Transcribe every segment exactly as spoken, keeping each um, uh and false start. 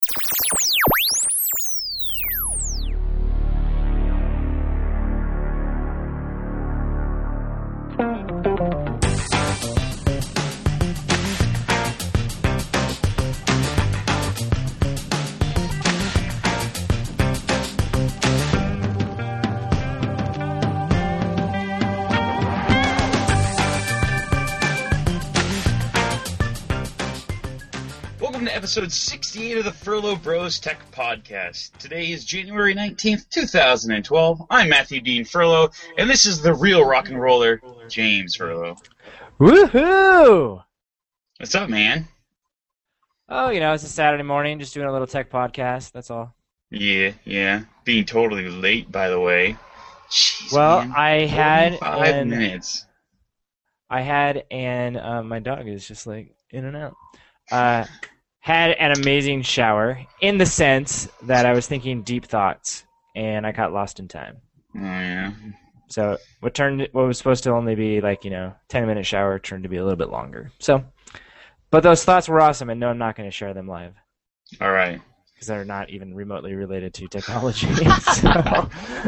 Episode sixty-eight of the Furlough Bros Tech Podcast. Today is January nineteenth, two thousand twelve. I'm Matthew Dean Furlough, and this is the real rock and roller, James Furlough. Woohoo! What's up, man? Oh, you know, it's a Saturday morning, just doing a little tech podcast, that's all. Yeah, yeah. Being totally late, by the way. Jeez, well, man. I had Five an, minutes. I had, and uh, my dog is just like in and out. Uh, had an amazing shower in the sense that I was thinking deep thoughts, and I got lost in time. Oh, yeah. So what turned what was supposed to only be like, you know, ten minute shower turned to be a little bit longer. So, but those thoughts were awesome, and no, I'm not going to share them live. All right. Because they're not even remotely related to technology. so.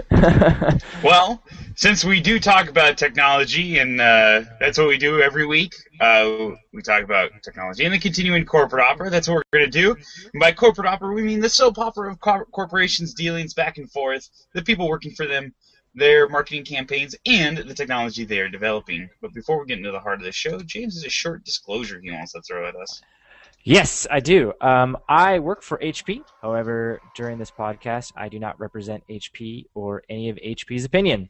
Well, since we do talk about technology, and uh, that's what we do every week, uh, we talk about technology and the continuing corporate opera. That's what we're going to do. And by corporate opera, we mean the soap opera of co- corporations' dealings back and forth, the people working for them, their marketing campaigns, and the technology they are developing. But before we get into the heart of the show, James has a short disclosure he wants to throw at us. Yes, I do. Um, I work for H P. However, during this podcast, I do not represent H P or any of H P's opinion.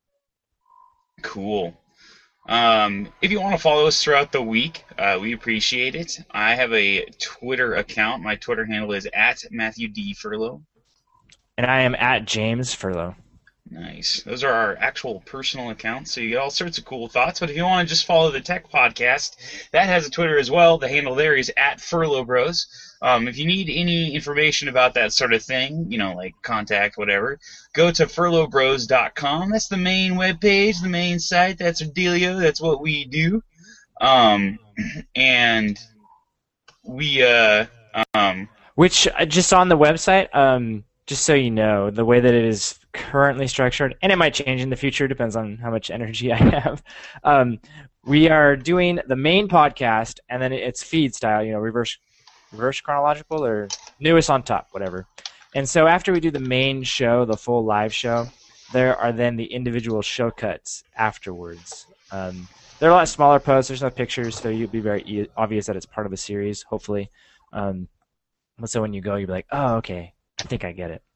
Cool. Um, if you want to follow us throughout the week, uh, we appreciate it. I have a Twitter account. My Twitter handle is at Matthew D. Furlough. And I am at James Furlough. Nice. Those are our actual personal accounts, so you get all sorts of cool thoughts. But if you want to just follow the Tech Podcast, that has a Twitter as well. The handle there is at Furlough Bros. Um, if you need any information about that sort of thing, you know, like contact, whatever, go to furlough bros dot com. That's the main webpage, the main site. That's our dealio. That's what we do. Um, and we, uh, um... Which, uh, just on the website, um, just so you know, the way that it is currently structured, and it might change in the future, depends on how much energy I have. Um, we are doing the main podcast, and then it's feed style, you know, reverse reverse chronological or newest on top, whatever. And so after we do the main show, the full live show, there are then the individual show cuts afterwards. Um, they're a lot smaller posts. There's no pictures, so you'll be very e- obvious that it's part of a series, hopefully. Um, so when you go, you'll be like, oh, okay, I think I get it.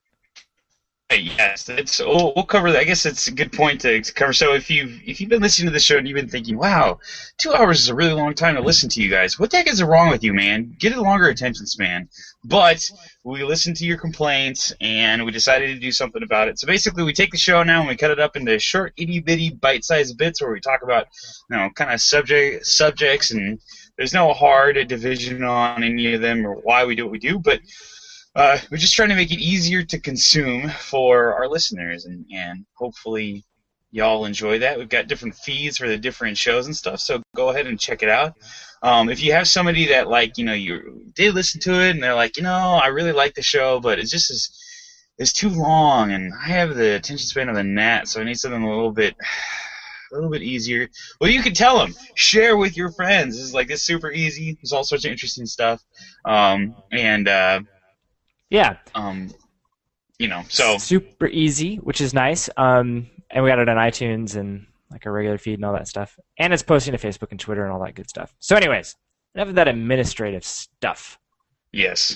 Yes, it's. We'll, we'll cover that. I guess it's a good point to, to cover. So if you've if you've been listening to the show and you've been thinking, "Wow, two hours is a really long time to listen to you guys," what the heck is wrong with you, man? Get a longer attention span. But we listened to your complaints and we decided to do something about it. So basically, we take the show now and we cut it up into short, itty bitty, bite-sized bits where we talk about, you know, kind of subject subjects, and there's no hard division on any of them or why we do what we do, but. Uh, we're just trying to make it easier to consume for our listeners, and, and hopefully y'all enjoy that. We've got different feeds for the different shows and stuff, so go ahead and check it out. Um, if you have somebody that, like, you know, you did listen to it, and they're like, you know, I really like the show, but it's just is it's too long, and I have the attention span of a gnat, so I need something a little bit... a little bit easier. Well, you can tell them. Share with your friends. This is like this super easy. There's all sorts of interesting stuff. Um, and... Uh, Yeah. Um, you know, so super easy, which is nice. Um, and we got it on iTunes and like a regular feed and all that stuff. And it's posting to Facebook and Twitter and all that good stuff. So anyways, enough of that administrative stuff. Yes.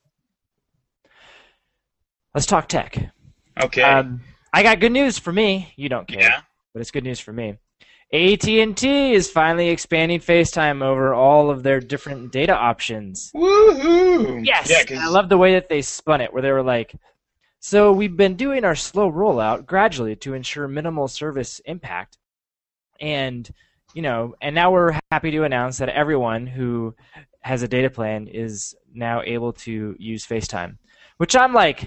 Let's talk tech. Okay. Um, I got good news for me. You don't care. Yeah. But it's good news for me. A T and T is finally expanding FaceTime over all of their different data options. Woohoo! Yes! Yeah, and I love the way that they spun it, where they were like, so we've been doing our slow rollout gradually to ensure minimal service impact. And, you know, and now we're happy to announce that everyone who has a data plan is now able to use FaceTime. Which I'm like,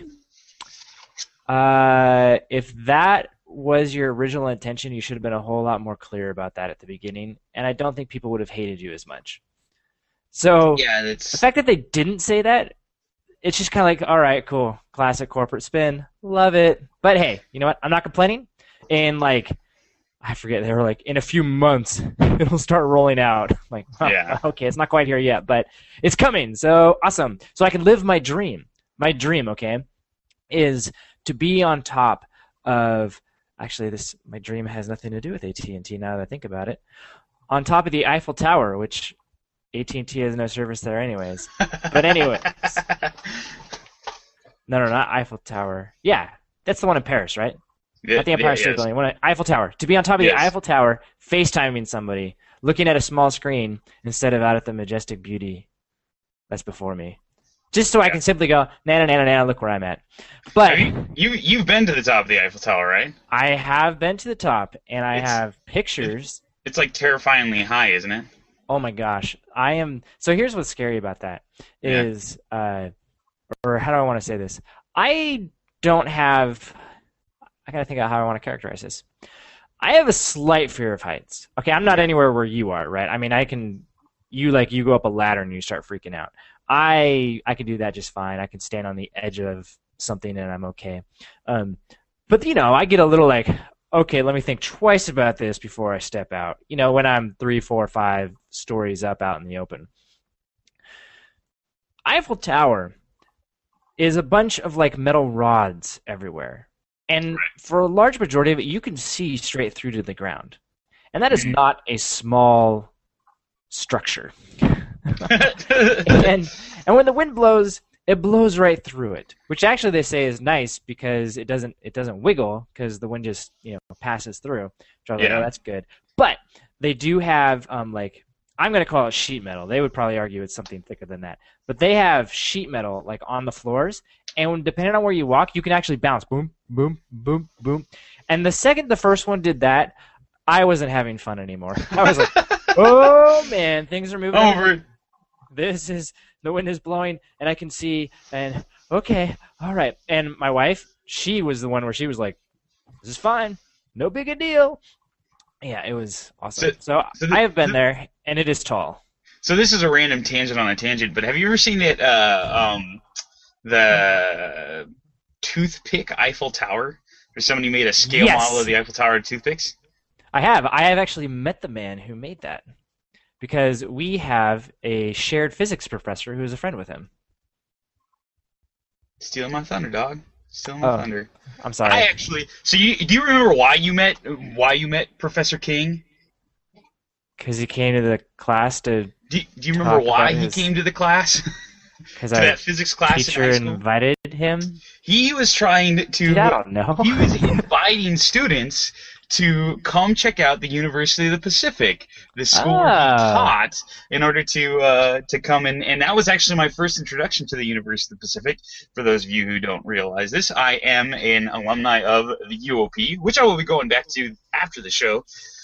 uh, if that was your original intention, you should have been a whole lot more clear about that at the beginning, and I don't think people would have hated you as much. So yeah, that's... the fact that they didn't say that it's just kind of like, all right, cool, classic corporate spin, love it. But hey, you know what? I'm not complaining. And like, I forget, they were like, in a few months it'll start rolling out. Like, well, Yeah. okay, it's not quite here yet, but it's coming. So awesome. So I can live my dream. My dream, okay, is to be on top of. Actually, this my dream has nothing to do with A T and T now that I think about it. On top of the Eiffel Tower, which A T and T has no service there anyways. But anyways. No, no, not Eiffel Tower. Yeah, that's the one in Paris, right? Yeah, Not the Empire yeah, State yes. Building. One, Eiffel Tower. To be on top of Yes. the Eiffel Tower, FaceTiming somebody, looking at a small screen instead of out at the majestic beauty that's before me. Just so I Yeah. can simply go, na na na na na, look where I'm at. But I mean, you you've been to the top of the Eiffel Tower, right? I have been to the top, and I It's- have pictures. It's like terrifyingly high, isn't it? Oh my gosh, I am. So here's what's scary about that Yeah. is, uh, or how do I want to say this? I don't have. I gotta think of how I want to characterize this. I have a slight fear of heights. Okay, I'm not anywhere where you are, right? I mean, I can. You like you go up a ladder and you start freaking out. I I can do that just fine. I can stand on the edge of something and I'm okay. Um, but you know, I get a little like, okay, let me think twice about this before I step out. You know, when I'm three, four, five stories up out in the open. Eiffel Tower is a bunch of like metal rods everywhere. And for a large majority of it, you can see straight through to the ground. And that is Mhm. not a small structure. and and when the wind blows, it blows right through it, which actually they say is nice because it doesn't it doesn't wiggle because the wind just you know passes through. Which I was like, Yeah. oh, that's good. But they do have um like I'm gonna call it sheet metal. They would probably argue it's something thicker than that. But they have sheet metal like on the floors, and when, depending on where you walk, you can actually bounce, boom, boom, boom, boom. And the second the first one did that, I wasn't having fun anymore. I was like, oh man, things are moving. Over. This is the wind is blowing, and I can see. And okay, all right. And my wife, she was the one where she was like, "This is fine, no big a deal." Yeah, it was awesome. So- So, so the- I have been the- there, and it is tall. So this is a random tangent on a tangent, but have you ever seen it? Uh, um, the toothpick Eiffel Tower, where somebody made a scale Yes. model of the Eiffel Tower toothpicks. I have. I have actually met the man who made that because we have a shared physics professor who is a friend with him. Stealing my thunder, dog. Stealing my Oh. thunder. I'm sorry. I actually. So you do you remember why you met why you met Professor King? Because he came to the class to Do, do you remember Talk why about he his- came to the class? because to our that physics class teacher in high school? invited him. He was trying to. Dude, I don't know. He was inviting students to come check out the University of the Pacific, the school where he Ah. taught, in order to uh, to come in. And that was actually my first introduction to the University of the Pacific. For those of you who don't realize this, I am an alumni of the U O P, which I will be going back to after the show.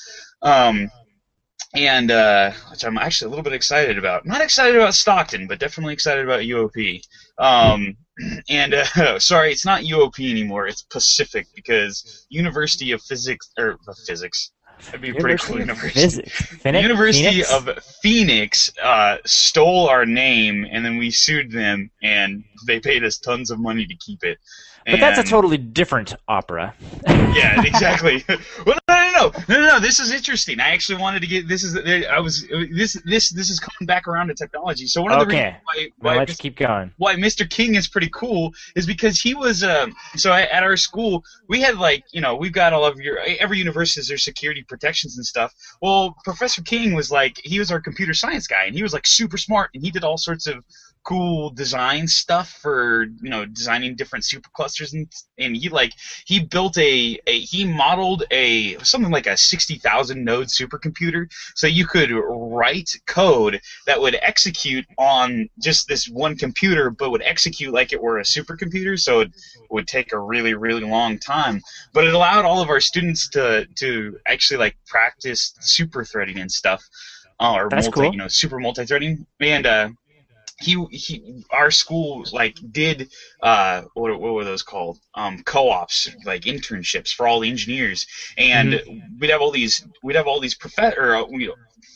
Um, and uh, which I'm actually a little bit excited about. Not excited about Stockton, but definitely excited about U O P. Um, and uh, sorry, it's not U O P anymore. It's Pacific because University of Physics or uh, Physics. That'd be a pretty cool University university. of Physics. Phoenix? University Phoenix? of Phoenix uh, stole our name, and then we sued them, and they paid us tons of money to keep it. But that's a And- totally different opera. yeah, exactly. Well, no, no, no, no, no, no. This is interesting. I actually wanted to get this. Is I was this this this is coming back around to technology. So one of the Okay. reasons why, Well, why let's keep going. why Mister King is pretty cool is because he was um, so at at our school we had like you know we've got all of your every university has their security protections and stuff. Well, Professor King was like he was our computer science guy and he was like super smart and he did all sorts of cool design stuff for you know designing different superclusters and and he like he built a, a he modeled a something like a sixty thousand node supercomputer so you could write code that would execute on just this one computer but would execute like it were a supercomputer so it would take a really really long time but it allowed all of our students to to actually like practice super threading and stuff uh, or That's multi cool. you know super multi-threading and uh he he our school like did uh what what were those called um co-ops like internships for all the engineers and Mm-hmm. we'd have all these we'd have all these prof or uh, you know,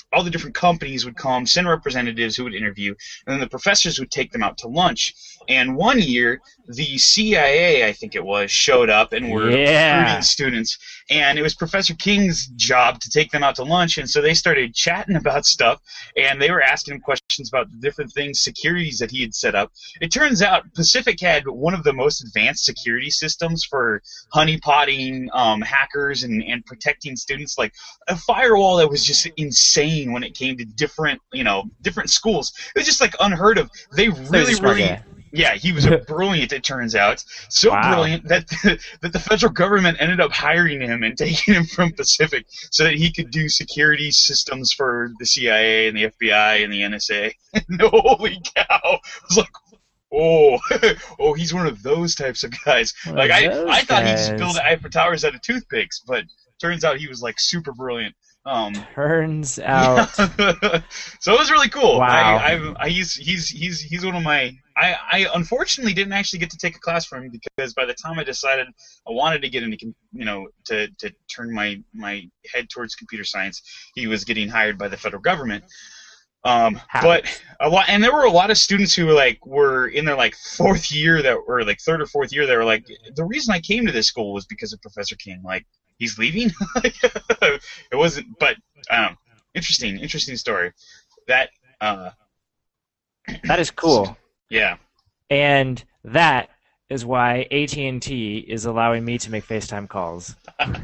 all the different companies would come, send representatives who would interview, and then the professors would take them out to lunch. And one year, the C I A, I think it was, showed up and were Yeah. recruiting students. And it was Professor King's job to take them out to lunch. And so they started chatting about stuff, and they were asking him questions about the different things, securities that he had set up. It turns out Pacific had one of the most advanced security systems for honeypotting um, hackers and, and protecting students. Like a firewall that was just insane when it came to different, you know, different schools. It was just like unheard of. They really, smart really... guy. Yeah, he was a brilliant, it turns out. So Wow. brilliant that the, that the federal government ended up hiring him and taking him from Pacific so that he could do security systems for the C I A and the F B I and the N S A. And holy cow! I was like, oh, oh, he's one of those types of guys. One Like of I, those I thought he just guys. built Eiffel Towers out of toothpicks, but turns out he was like super brilliant. Um, Turns out. so it was really cool. Wow. I, I, I he's he's he's he's one of my. I, I unfortunately didn't actually get to take a class from him because by the time I decided I wanted to get into, you know, to, to turn my, my head towards computer science, he was getting hired by the federal government. Um, but a lot, and there were a lot of students who were like were in their like fourth year that were like third or fourth year. They were like, the reason I came to this school was because of Professor King. Like, he's leaving. It wasn't, but um, interesting, interesting story. That uh, That is cool. Yeah. And that is why A T and T is allowing me to make FaceTime calls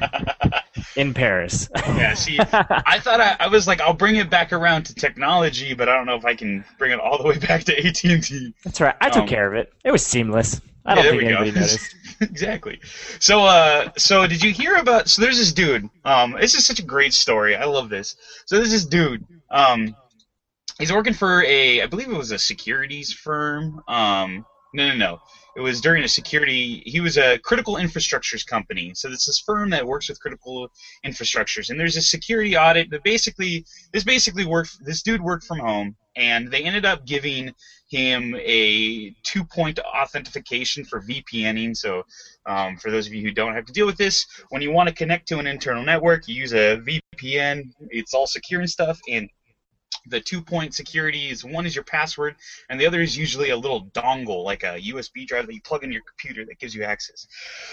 in Paris. Yeah, see, I thought I, I was like, I'll bring it back around to technology, but I don't know if I can bring it all the way back to A T and T. That's right. I took Um, care of it. It was seamless. I Yeah, don't there think we go. anybody noticed. Exactly. So, uh, so did you hear about? So there's this dude. Um, this is such a great story. I love this. So there's this dude. Um, he's working for a, I believe it was a securities firm. Um, no, no, no. It was during a security. He was a critical infrastructures company. So this is firm that works with critical infrastructures. And there's a security audit. But basically, this basically worked. This dude worked from home, and they ended up giving him a two-point authentication for VPNing. So um, for those of you who don't have to deal with this, when you want to connect to an internal network, you use a V P N. It's all secure and stuff. And the two-point security is one is your password, and the other is usually a little dongle, like a U S B drive that you plug into your computer that gives you access.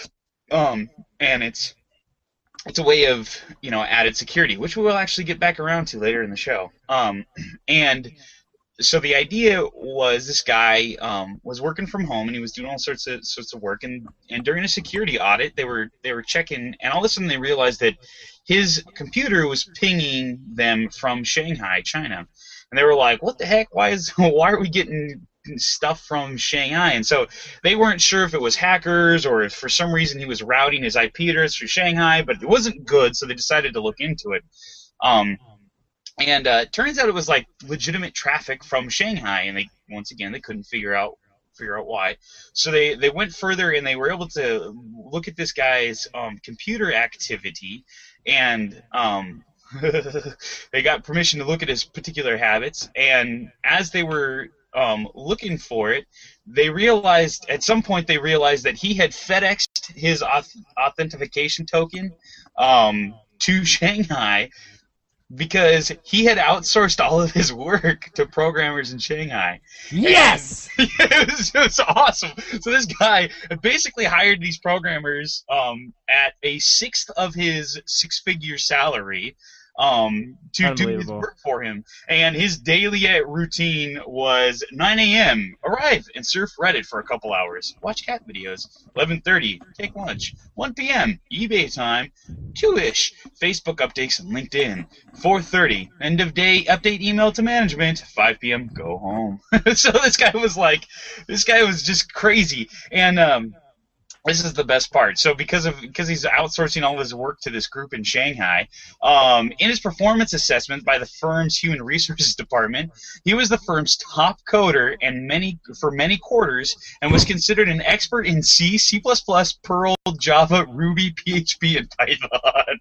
Um, and it's it's a way of, you know, added security, which we'll actually get back around to later in the show. Um, and so the idea was this guy um, was working from home, and he was doing all sorts of sorts of work. And, and during a security audit, they were they were checking, and all of a sudden they realized that his computer was pinging them from Shanghai, China. And they were like, "What the heck? Why is why are we getting stuff from Shanghai?" And so they weren't sure if it was hackers or if for some reason he was routing his I P address through Shanghai, but it wasn't good, so they decided to look into it. Um, And uh, it turns out it was like legitimate traffic from Shanghai, and they once again they couldn't figure out figure out why. So they, they went further, and they were able to look at this guy's um, computer activity, and um, they got permission to look at his particular habits. And as they were um, looking for it, they realized at some point they realized that he had FedExed his auth- authentication token um, to Shanghai, because he had outsourced all of his work to programmers in Shanghai. Yes! And it, was, it was awesome. So this guy basically hired these programmers um, at a sixth of his six-figure salary um, to do his Unbelievable. work for him. And his daily uh, routine was nine a.m., arrive and surf Reddit for a couple hours, watch cat videos, eleven thirty, take lunch, one p.m., eBay time, two-ish, Facebook updates and LinkedIn, four thirty, end of day, update email to management, five p.m., go home. So this guy was like, this guy was just crazy. And um, this is the best part. So because of because he's outsourcing all of his work to this group in Shanghai, um, in his performance assessment by the firm's human resources department, he was the firm's top coder and many for many quarters, and was considered an expert in C, C plus plus, Perl, Java, Ruby, P H P, and Python.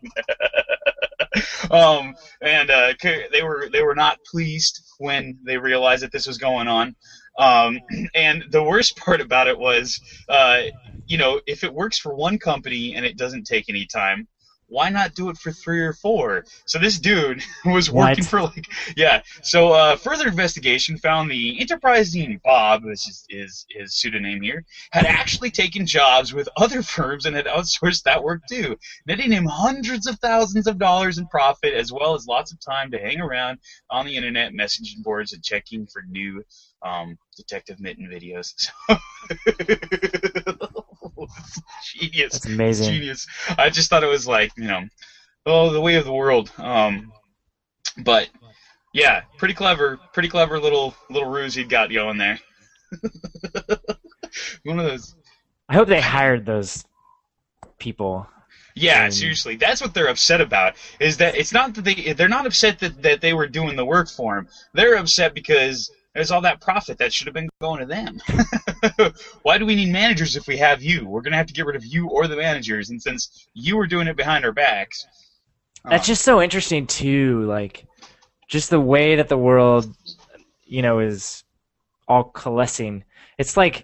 um, and uh, they were they were not pleased when they realized that this was going on. Um, and the worst part about it was, uh, you know, if it works for one company and it doesn't take any time, why not do it for three or four? So this dude was What? working for like, yeah. So uh, further investigation found the enterprising Bob, which is his, his pseudonym here, had actually taken jobs with other firms and had outsourced that work too, netting him hundreds of thousands of dollars in profit, as well as lots of time to hang around on the internet, messaging boards, and checking for new um, Detective Mitten videos. Genius. That's amazing. Genius. I just thought it was like, you know, oh, the way of the world. Um, but yeah, pretty clever, pretty clever little little ruse he'd got going there. One of those. I hope they hired those people. Yeah, Um, seriously, that's what they're upset about. Is that it's not that they they're not upset that, that they were doing the work for him. They're upset because there's all that profit that should have been going to them. Why do we need managers if we have you? We're gonna have to get rid of you or the managers, and since you were doing it behind our backs, That's um, just so interesting too, like just the way that the world, you know, is all coalescing. It's like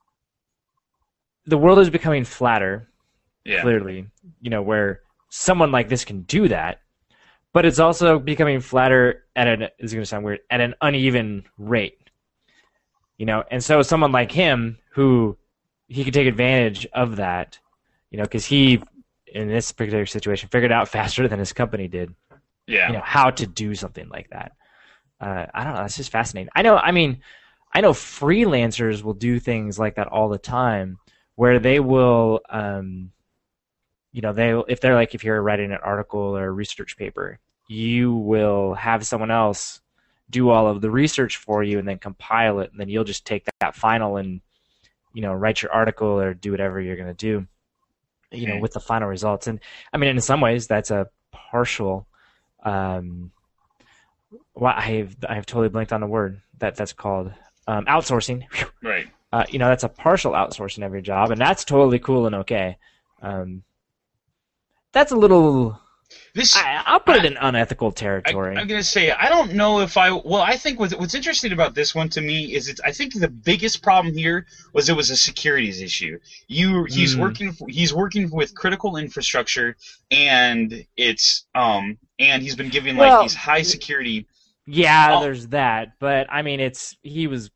the world is becoming flatter, yeah, clearly, you know, where someone like this can do that, but it's also becoming flatter at an, this is going to sound weird, at an uneven rate. You know, and so someone like him, who he could take advantage of that, you know, because he, in this particular situation, figured out faster than his company did, yeah, you know, how to do something like that. Uh, I don't know. That's just fascinating. I know. I mean, I know freelancers will do things like that all the time, where they will, um, you know, they if they're like if you're writing an article or a research paper, you will have someone else do all of the research for you and then compile it, and then you'll just take that, that final and, you know, write your article or do whatever you're going to do, you know, Okay. with the final results. And I mean, in some ways, that's a partial. Um, well, I have I have totally blanked on the word that that's called um, outsourcing. right. Uh, you know, that's a partial outsourcing of your job, and that's totally cool and okay. Um, that's a little. This I, I'll put it I- in unethical I, territory. I'm gonna say I don't know if I. Well, I think what's, what's interesting about this one to me is it's. I think the biggest problem here was it was a securities issue. You he's Mm. working he's working with critical infrastructure, and it's um and he's been giving like Well, these high security. Yeah, Oh. there's that, but I mean, it's he was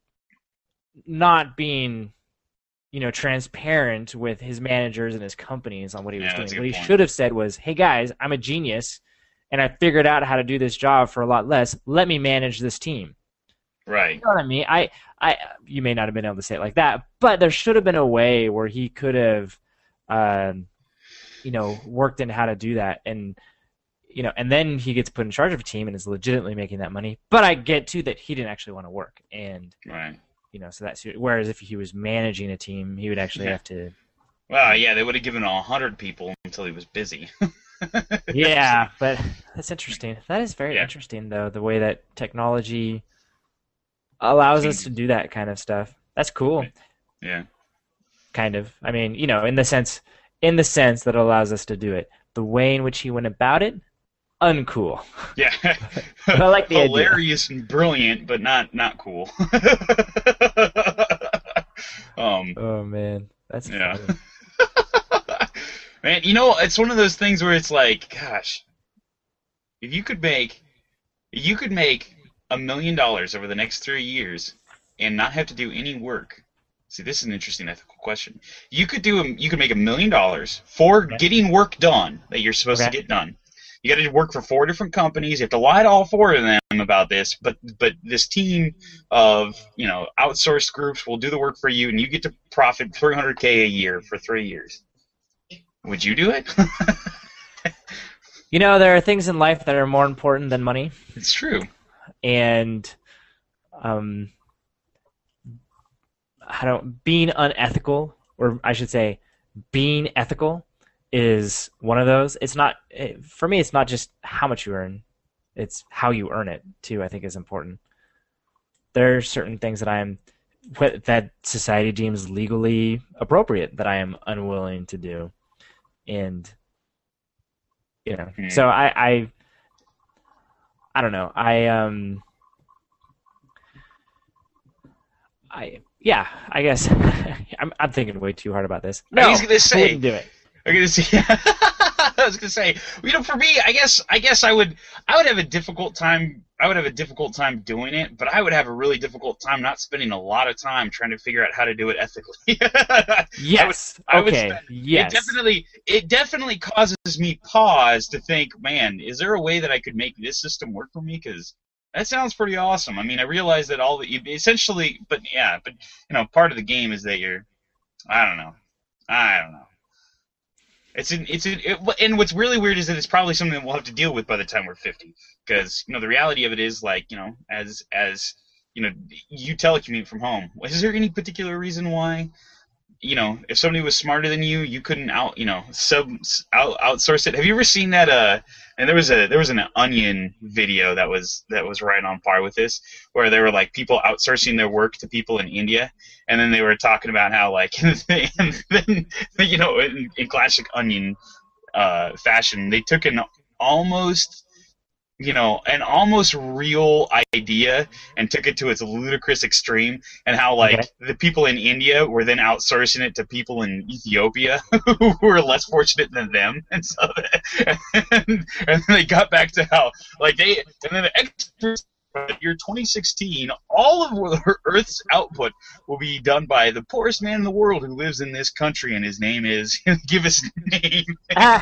not being, you know, transparent with his managers and his companies on what he was Yeah, that's a doing. good What he point. should have said was, "Hey guys, I'm a genius, and I figured out how to do this job for a lot less. Let me manage this team." Right. You know what I mean? I, I, you may not have been able to say it like that, but there should have been a way where he could have, um, you know, worked in how to do that, and you know, and then he gets put in charge of a team and is legitimately making that money. But I get too that he didn't actually want to work, and Right. you know, so that's whereas if he was managing a team, he would actually Yeah. have to. Well, yeah, they would have given him a hundred people until he was busy. Yeah, but that's interesting. That is very Yeah. interesting, though, the way that technology allows us to do that kind of stuff. That's cool. Yeah. Kind of. I mean, you know, in the sense, in the sense that it allows us to do it. The way in which he went about it, uncool. Yeah. But I like the idea. Hilarious and brilliant, but not not cool. um. Oh man, that's Yeah. funny. Man, you know, it's one of those things where it's like, gosh, if you could make, if you could make a million dollars over the next three years and not have to do any work. See, this is an interesting ethical question. You could do, a, you could make a million dollars for Okay. getting work done that you're supposed Okay. to get done. You got to work for four different companies. You have to lie to all four of them about this, but but this team of you know outsourced groups will do the work for you, and you get to profit three hundred k a year for three years. Would you do it? You know, there are things in life that are more important than money, It's true. and um, I don't being unethical, or I should say, being ethical, is one of those. It's not it, for me. It's not just how much you earn; it's how you earn it too. I think is important. There are certain things that I am that society deems legally appropriate that I am unwilling to do, and you know. Hmm. So I, I, I don't know. I um, I yeah. I guess I'm I'm thinking way too hard about this. No, I was gonna I say. wouldn't do it. I'm gonna say. I was gonna say, you know, for me, I guess, I guess I would, I would have a difficult time. I would have a difficult time doing it, but I would have a really difficult time not spending a lot of time trying to figure out how to do it ethically. Yes. I would, I okay. would spend, yes. It definitely, it definitely causes me pause to think, man, is there a way that I could make this system work for me? Because that sounds pretty awesome. I mean, I realize that all that you essentially, but yeah, but you know, part of the game is that you're, I don't know, I don't know. It's an, it's an, it, and what's really weird is that it's probably something that we'll have to deal with by the time we're fifty. Because you know the reality of it is, like, you know, as as you know, you telecommute from home. Is there any particular reason why, you know, if somebody was smarter than you, you couldn't out, you know, sub out, outsource it? Have you ever seen that? Uh, and there was a there was an Onion video that was that was right on par with this, where they were like people outsourcing their work to people in India, and then they were talking about how, like, and then, you know, in, in classic Onion uh, fashion, they took an almost you know, an almost real idea and took it to its ludicrous extreme, and how, like, okay. the people in India were then outsourcing it to people in Ethiopia who were less fortunate than them, and so and, and then they got back to how, like, they, and then the experts, year twenty sixteen, all of Earth's output will be done by the poorest man in the world who lives in this country, and his name is, give us a name. Ah.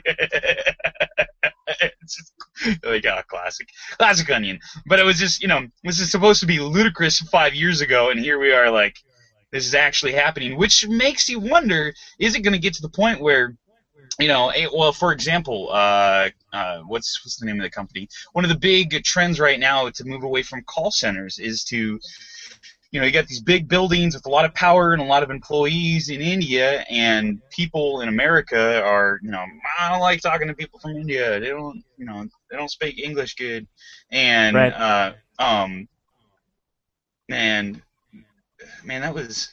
It's just, like, oh, classic, classic Onion. But it was just, you know, this is supposed to be ludicrous five years ago, and here we are, like, this is actually happening, which makes you wonder, is it going to get to the point where, you know, well, for example, uh, uh, what's what's the name of the company? One of the big trends right now to move away from call centers is to, you know, you got these big buildings with a lot of power and a lot of employees in India, and people in America are, you know, I don't like talking to people from India. They don't, you know, they don't speak English good, and right. uh, um, and man, that was,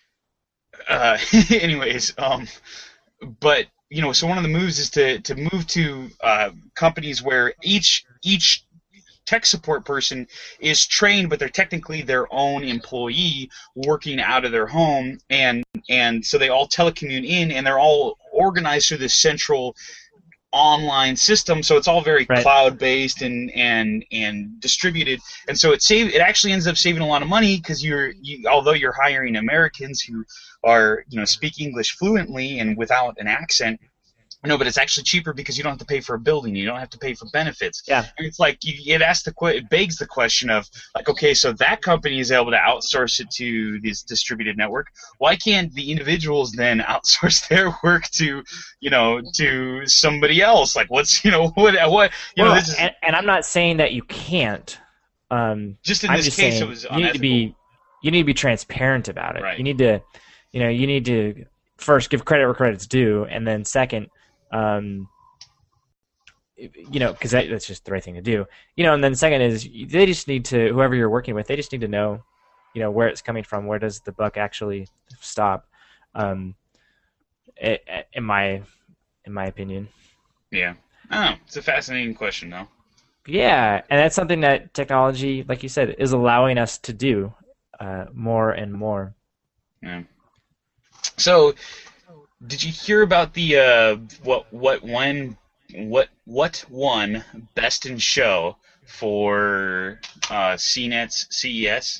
uh, anyways, um, but. You know, so one of the moves is to, to move to uh, companies where each each tech support person is trained, but they're technically their own employee working out of their home, and and so they all telecommute in, and they're all organized through this central online system. So it's all very right. cloud-based and and and distributed, and so it save it actually ends up saving a lot of money, because you're you, although you're hiring Americans who are, you know, speak English fluently and without an accent. No, but it's actually cheaper because you don't have to pay for a building. You don't have to pay for benefits. Yeah. And it's like, you, it asks the it begs the question of, like, okay, so that company is able to outsource it to this distributed network. Why can't the individuals then outsource their work to, you know, to somebody else? Like, what's, you know, what, what, you well, know, this is. And, and I'm not saying that you can't. Um, just in I'm this just case, saying, it was you need to be, you need to be transparent about it. Right. You need to, you know, you need to first give credit where credit's due, and then second, um, you know, because that, that's just the right thing to do. You know, and then second is they just need to, whoever you're working with, they just need to know, you know, where it's coming from. Where does the buck actually stop? Um, it, in my in my opinion. Yeah. Oh, it's a fascinating question, though. Yeah, and that's something that technology, like you said, is allowing us to do uh, more and more. Yeah. So, did you hear about the uh, what what one what what won Best in Show for uh, C NET's C E S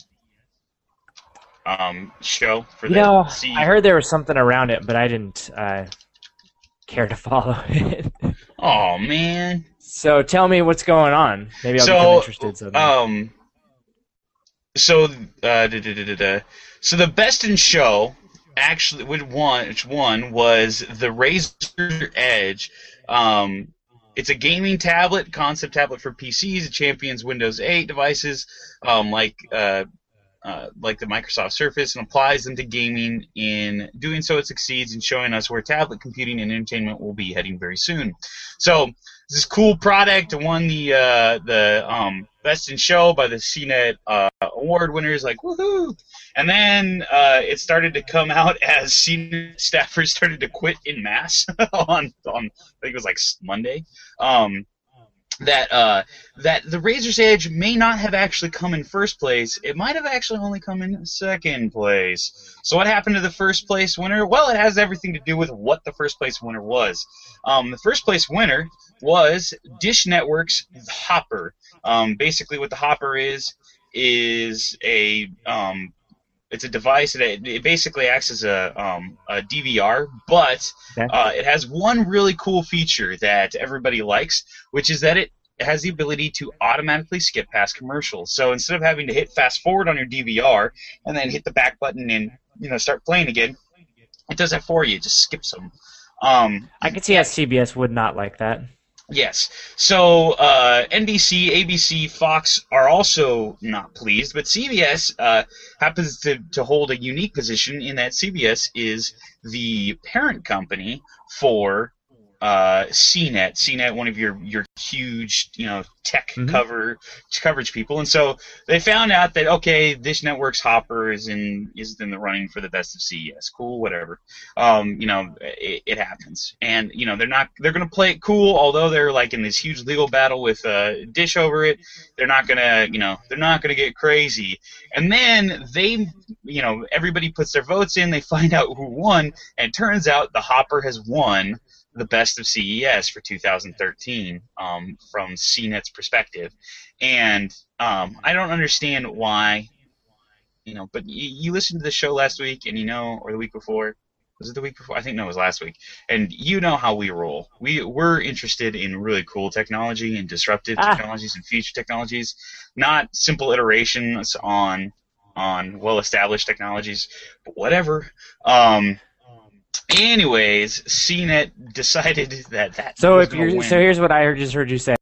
um, show for the? You know, C- I heard there was something around it, but I didn't uh, care to follow it. Oh man! So tell me what's going on. Maybe I'll so, become interested. So um, so uh, da, da, da, da, da. so the Best in Show. Actually, which one was the Razer Edge. Um, it's a gaming tablet, concept tablet for P Cs. It champions Windows eight devices, um, like uh, uh, like the Microsoft Surface, and applies them to gaming. In doing so, it succeeds in showing us where tablet computing and entertainment will be heading very soon. So this cool product won the uh, the um, Best in Show by the C NET uh, award winners, like woohoo! And then uh, it started to come out as senior staffers started to quit in mass on, on I think it was like Monday. Um, that uh, that the Razor's Edge may not have actually come in first place. It might have actually only come in second place. So what happened to the first place winner? Well, it has everything to do with what the first place winner was. Um, the first place winner was Dish Network's Hopper. Um, basically, what the Hopper is is a um, it's a device that it, it basically acts as a, um, a D V R, but Okay. uh, it has one really cool feature that everybody likes, which is that it has the ability to automatically skip past commercials. So instead of having to hit fast forward on your D V R and then hit the back button and you know start playing again, it does that for you. It just skips them. Um, I can see how C B S would not like that. Yes. So uh, N B C, A B C, Fox are also not pleased, but C B S uh, happens to, to hold a unique position in that C B S is the parent company for uh, C net. C net, one of your, your huge, you know, tech Mhm. cover coverage people, and so they found out that okay, Dish Network's Hopper is in is in the running for the best of C E S. Cool, whatever. Um, you know, it, it happens, and you know they're not they're gonna play it cool, although they're like in this huge legal battle with uh, Dish over it. They're not gonna you know they're not gonna get crazy, and then they you know everybody puts their votes in. They find out who won, and it turns out the Hopper has won the best of C E S for two thousand thirteen um, from C net's perspective, and um, I don't understand why, you know. But you, you listened to the show last week, and you know, or the week before. Was it the week before? I think no, it was last week. And you know how we roll. We we're interested in really cool technology and disruptive Ah. technologies and future technologies, not simple iterations on on well-established technologies. But whatever. Um, Anyways, C net decided that that So was if gonna you're, win. so here's what I heard, just heard you say.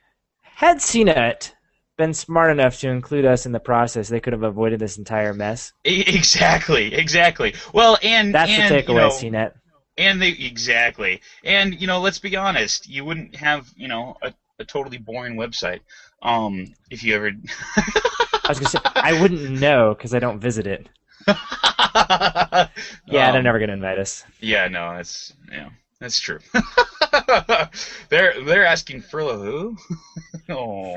Had C net been smart enough to include us in the process, they could have avoided this entire mess. E- exactly, exactly. Well, and That's and, the takeaway, you know, C net. and they exactly, and you know, let's be honest, you wouldn't have you know a, a totally boring website, um, if you ever. I was gonna say I wouldn't know because I don't visit it. Yeah, Um, they're never gonna invite us. Yeah, no, that's yeah, that's true. they're they're asking Furlough who? Oh,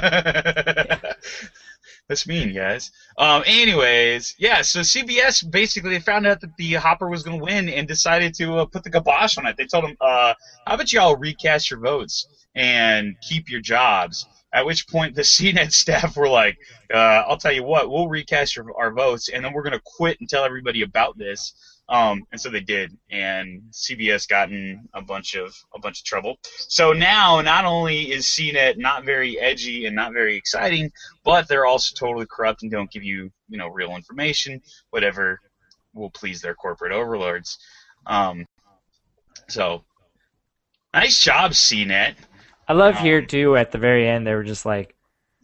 that's mean, guys. Um, anyways, yeah. So C B S basically found out that the Hopper was going to win and decided to uh, put the kibosh on it. They told him, uh, "How about y'all recast your votes and keep your jobs?" At which point the C net staff were like, uh, "I'll tell you what, we'll recast your, our votes, and then we're going to quit and tell everybody about this." Um, and so they did, and C B S got in a bunch of a bunch of trouble. So now, not only is C net not very edgy and not very exciting, but they're also totally corrupt and don't give you, you know, real information, whatever will please their corporate overlords. Um, so, nice job, C net. I love Um, here too. At the very end, they were just like,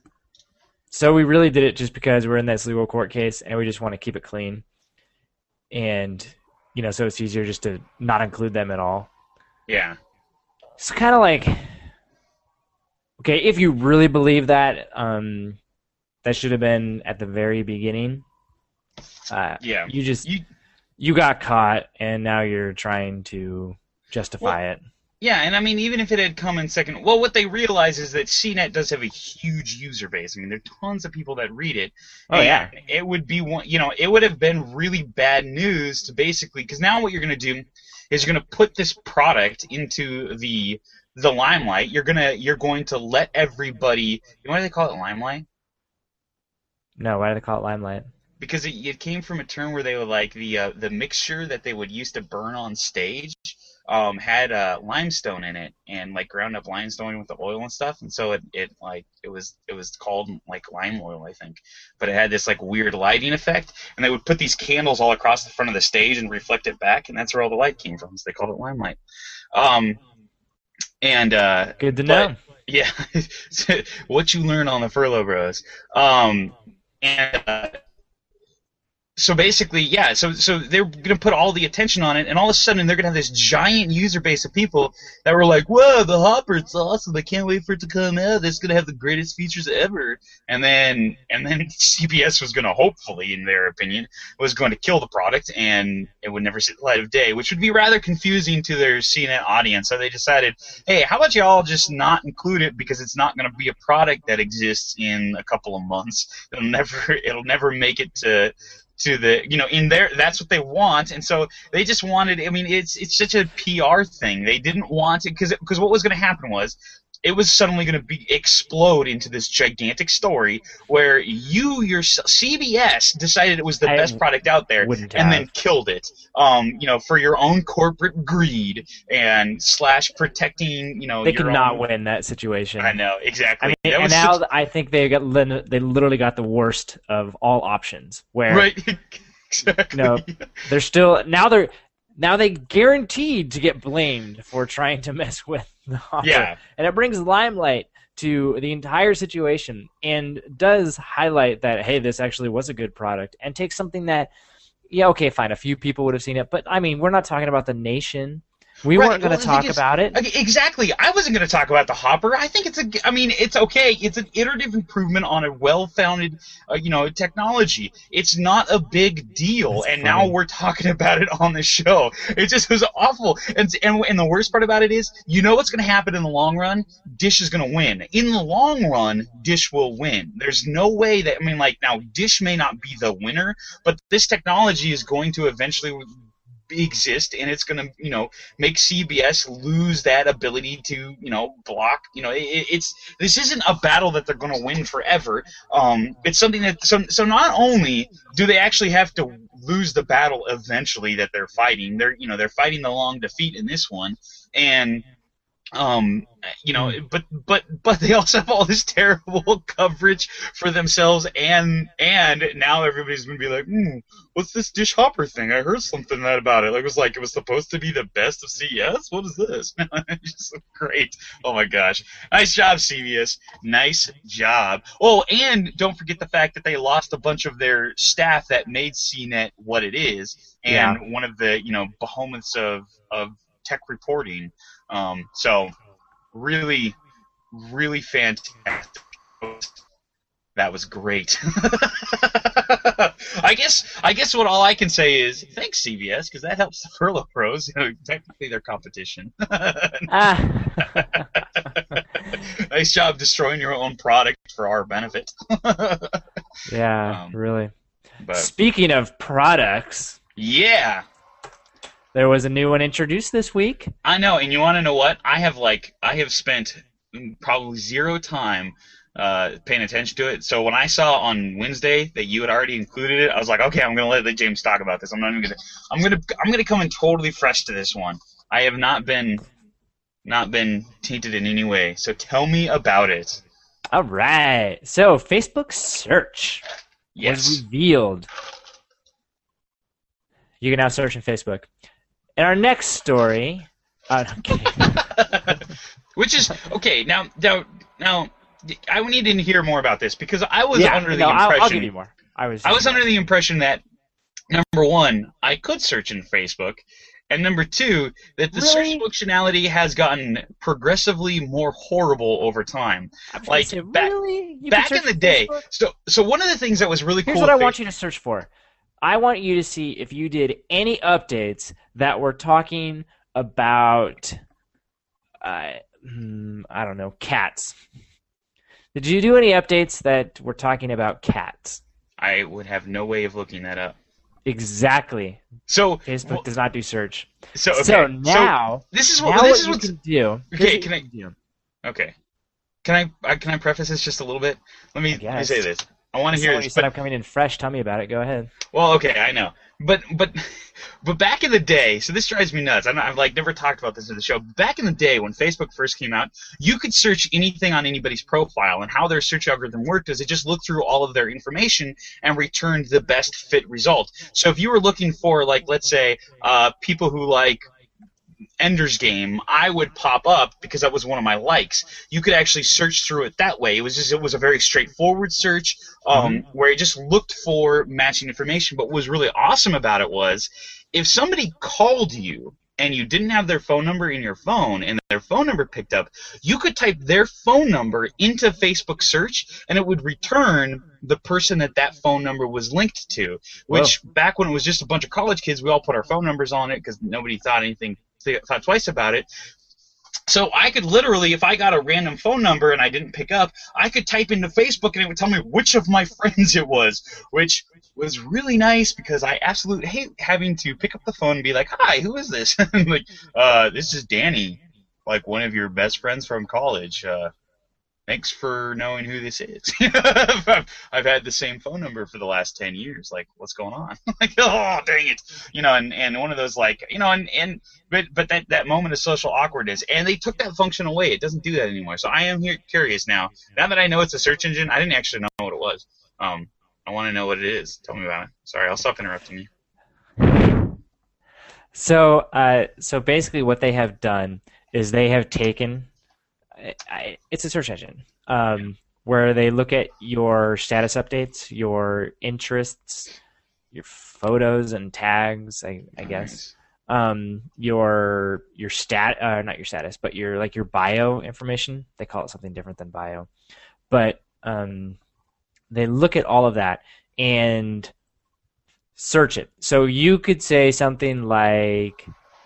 "So we really did it just because we're in this legal court case, and we just want to keep it clean." And you know, so it's easier just to not include them at all. Yeah. It's kind of like, okay, if you really believe that, um, that should have been at the very beginning. Uh, Yeah. You just You, you got caught, and now you're trying to justify it. Yeah, and I mean, even if it had come in second, well, what they realize is that C net does have a huge user base. I mean, there are tons of people that read it. Oh, and yeah. It would be one, you know, it would have been really bad news to basically, because now what you're going to do is you're going to put this product into the the limelight. You're gonna you're going to let everybody. You know why they call it limelight? No, why do they call it Limelight? Because it, it came from a term where they were like the uh, the mixture that they would use to burn on stage. Um, had uh, limestone in it and like ground up limestone with the oil and stuff, and so it, it like it was it was called like lime oil, I think. But it had this like weird lighting effect, and they would put these candles all across the front of the stage and reflect it back, and that's where all the light came from. So they called it limelight. Um, and uh, Good to but- know. yeah, what you learn on the Furlough Bros. Um, and uh, so basically, yeah, so so they're going to put all the attention on it, and all of a sudden they're going to have this giant user base of people that were like, whoa, the Hopper, it's awesome, I can't wait for it to come out, it's going to have the greatest features ever. And then and then C B S was going to, hopefully, in their opinion, was going to kill the product, and it would never see the light of day, which would be rather confusing to their C N N audience. So they decided, hey, how about y'all just not include it, because it's not going to be a product that exists in a couple of months. It'll never, it'll never make it to... to the, you know, in there, that's what they want, and so they just wanted, I mean, it's it's such a P R thing. They didn't want it, because because what was going to happen was, it was suddenly going to be explode into this gigantic story where you, your C B S, decided it was the I best product out there, and have. then killed it, um, you know, for your own corporate greed and slash protecting, you know, They your could not own... win that situation. I know, exactly. I mean, That and was now such... I think they got li- they literally got the worst of all options. Where right, exactly. you know, they're still now they're now they guaranteed to get blamed for trying to mess with the Hopper. Yeah. And it brings limelight to the entire situation and does highlight that, hey, this actually was a good product, and takes something that, yeah, okay, fine, a few people would have seen it, but I mean, we're not talking about the nation. We Right. weren't going Well, to the thing talk is- about it. Okay, exactly. I wasn't going to talk about the Hopper. I think it's a. I mean, it's okay. It's an iterative improvement on a well-founded, uh, you know, technology. It's not a big deal, That's and funny. now we're talking about it on the show. It just was awful. And and and the worst part about it is, you know what's going to happen in the long run? Dish is going to win. In the long run, Dish will win. There's no way that I mean, like now, Dish may not be the winner, but this technology is going to eventually exist, and it's going to, you know, make C B S lose that ability to, you know, block. You know, it, it's this isn't a battle that they're going to win forever. Um, it's something that so so not only do they actually have to lose the battle eventually that they're fighting, they're you know they're fighting the long defeat in this one, and um you know but but but they also have all this terrible coverage for themselves, and and now everybody's gonna be like, hmm, what's this Dish Hopper thing? I heard something that about it. Like, it was like it was supposed to be the best of C E S. What is this? It's just so great. Oh my gosh, nice job, C B S. Nice job. Oh, and don't forget the fact that they lost a bunch of their staff that made C net what it is, and Yeah. one of the you know behemoths of of tech reporting. Um, so really, really fantastic. That was great. I guess I guess what all I can say is thanks C B S, because that helps the Furlough Pros. You know, technically their competition. Ah. Nice job destroying your own product for our benefit. Yeah, Um, really. But Speaking of products, yeah. there was a new one introduced this week. I know, and you want to know what? I have like I have spent probably zero time uh, paying attention to it. So when I saw on Wednesday that you had already included it, I was like, okay, I'm gonna let James talk about this. I'm not even gonna. I'm gonna. I'm gonna come in totally fresh to this one. I have not been, not been tainted in any way. So tell me about it. All right. So Facebook search Yes. was revealed. You can now search in Facebook. In our next story, uh, okay. Which is okay. Now, now, now, I need to hear more about this, because I was yeah, under the no, I'll, impression. I'll give you more. I was. I was under the impression that, number one, I could search in Facebook, and number two, that the Really? search functionality has gotten progressively more horrible over time. I was gonna like, say, back- really? You can Back search in the in day, Facebook? so so one of the things that was really Here's cool. what I with want Face- you to search for. I want you to see if you did any updates that were talking about, uh, hmm, I don't know, cats. Did you do any updates that were talking about cats? I would have no way of looking that up. Exactly. So Facebook well, does not do search. so okay. So now, this is what now this what is you what's can do. here's Okay, what can you I- do. okay. Can I, I can I preface this just a little bit? Let me, let me guess. say this. I want to hear So this. you said but- I'm coming in fresh. Tell me about it. Go ahead. Well, okay, I know, but but but back in the day, so this drives me nuts. I'm, I've like never talked about this in the show. Back in the day, when Facebook first came out, you could search anything on anybody's profile, and how their search algorithm worked is it just looked through all of their information and returned the best fit result. So if you were looking for, like, let's say, uh, people who like Ender's Game, I would pop up because that was one of my likes. You could actually search through it that way. It was just it was a very straightforward search um, Mm-hmm. where it just looked for matching information. But what was really awesome about it was if somebody called you and you didn't have their phone number in your phone and their phone number picked up, you could type their phone number into Facebook search and it would return the person that that phone number was linked to, which Whoa. back when it was just a bunch of college kids, we all put our phone numbers on it because nobody thought anything, thought twice about it. So I could literally, if I got a random phone number and I didn't pick up, I could type into Facebook and it would tell me which of my friends it was, which was really nice because I absolutely hate having to pick up the phone and be like, "Hi, who is this?" like, uh, this is Danny, like one of your best friends from college. Uh, thanks for knowing who this is. I've, I've had the same phone number for the last ten years. Like, what's going on? like, oh, dang it. You know, and, and one of those, like, you know, and, and but but that, that moment of social awkwardness, and they took that function away. It doesn't do that anymore. So I am here curious now. Now that I know it's a search engine, I didn't actually know what it was. Um, I want to know what it is. Tell me about it. Sorry, I'll stop interrupting you. So, uh, so basically, what they have done is they have taken. I, I, it's a search engine um, where they look at your status updates, your interests, your photos and tags. I, I guess um, your your stat, uh, not your status, but your like your bio information. They call it something different than bio, but um, they look at all of that and search it. So you could say something like,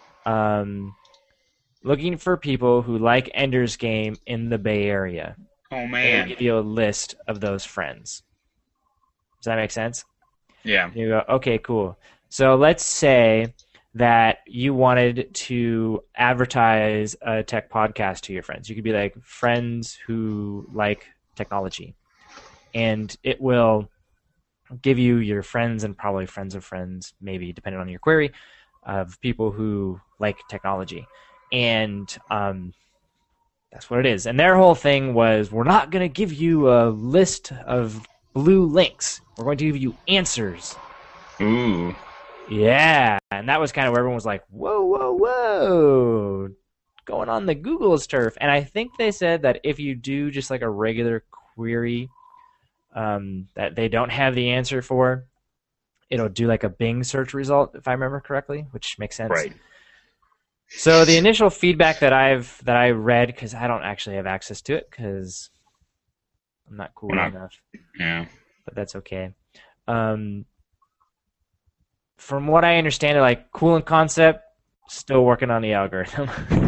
um, looking for people who like Ender's Game in the Bay Area. Oh, And man. it'll give you a list of those friends. Does that make sense? Yeah. You go, okay, cool. So let's say that you wanted to advertise a tech podcast to your friends. You could be like, friends who like technology. And it will give you your friends and probably friends of friends, maybe depending on your query, of people who like technology. And um, that's what it is. And their whole thing was, we're not going to give you a list of blue links. We're going to give you answers. Ooh. Yeah. And that was kind of where everyone was like, whoa, whoa, whoa. Going on the Google's turf. And I think they said that if you do just like a regular query um, that they don't have the answer for, it'll do like a Bing search result, if I remember correctly, which makes sense. Right. So the initial feedback that I've that I read, because I don't actually have access to it because I'm not cool Not- enough, Yeah. but that's okay. Um, from what I understand, like cool in concept, still working on the algorithm.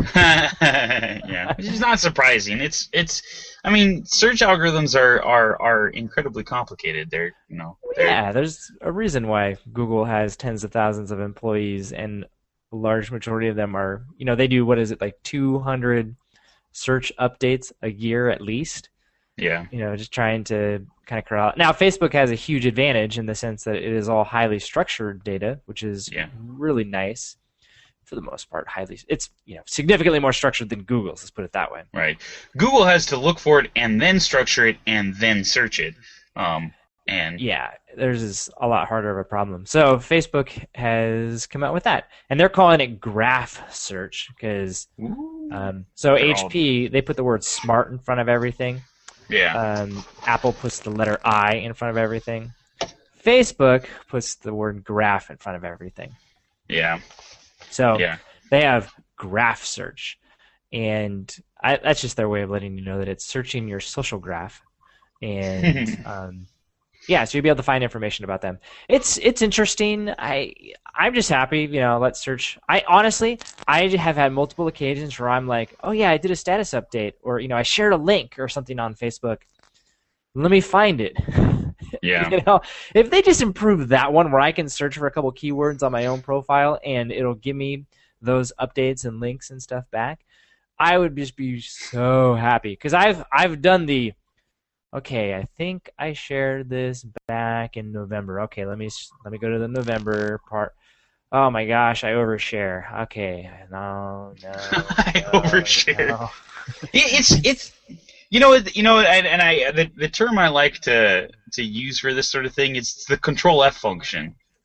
yeah, which is not surprising. It's it's. I mean, search algorithms are are, are incredibly complicated. They're you know. They're, Yeah, there's a reason why Google has tens of thousands of employees, and a large majority of them are, you know, they do, what is it, like two hundred search updates a year at least. Yeah. You know, just trying to kind of corral. Now, Facebook has a huge advantage in the sense that it is all highly structured data, which is Yeah. really nice. For the most part, highly, it's you know significantly more structured than Google's. Let's put it that way. Right. Google has to look for it and then structure it and then search it. Um. And Yeah, theirs is a lot harder of a problem. So Facebook has come out with that, and they're calling it graph search because Ooh. um, so They're H P they put the word smart in front of everything. yeah. Um, Apple puts the letter I in front of everything. Facebook puts the word graph in front of everything. Yeah. So Yeah. they have graph search, and I, that's just their way of letting you know that it's searching your social graph, and um, yeah, so you'll be able to find information about them. It's it's interesting. I I'm just happy, you know. Let's search. I honestly I have had multiple occasions where I'm like, oh yeah, I did a status update, or you know, I shared a link or something on Facebook. Let me find it. Yeah. You know, if they just improve that one where I can search for a couple keywords on my own profile and it'll give me those updates and links and stuff back, I would just be so happy because I've I've done the okay. I think I shared this back in November. Okay, let me let me go to the November part. Oh my gosh, I overshare. Okay, no, no, I no, overshare. no. It- it's it's you know you know and, and I the, the term I like to to use for this sort of thing is the control F function.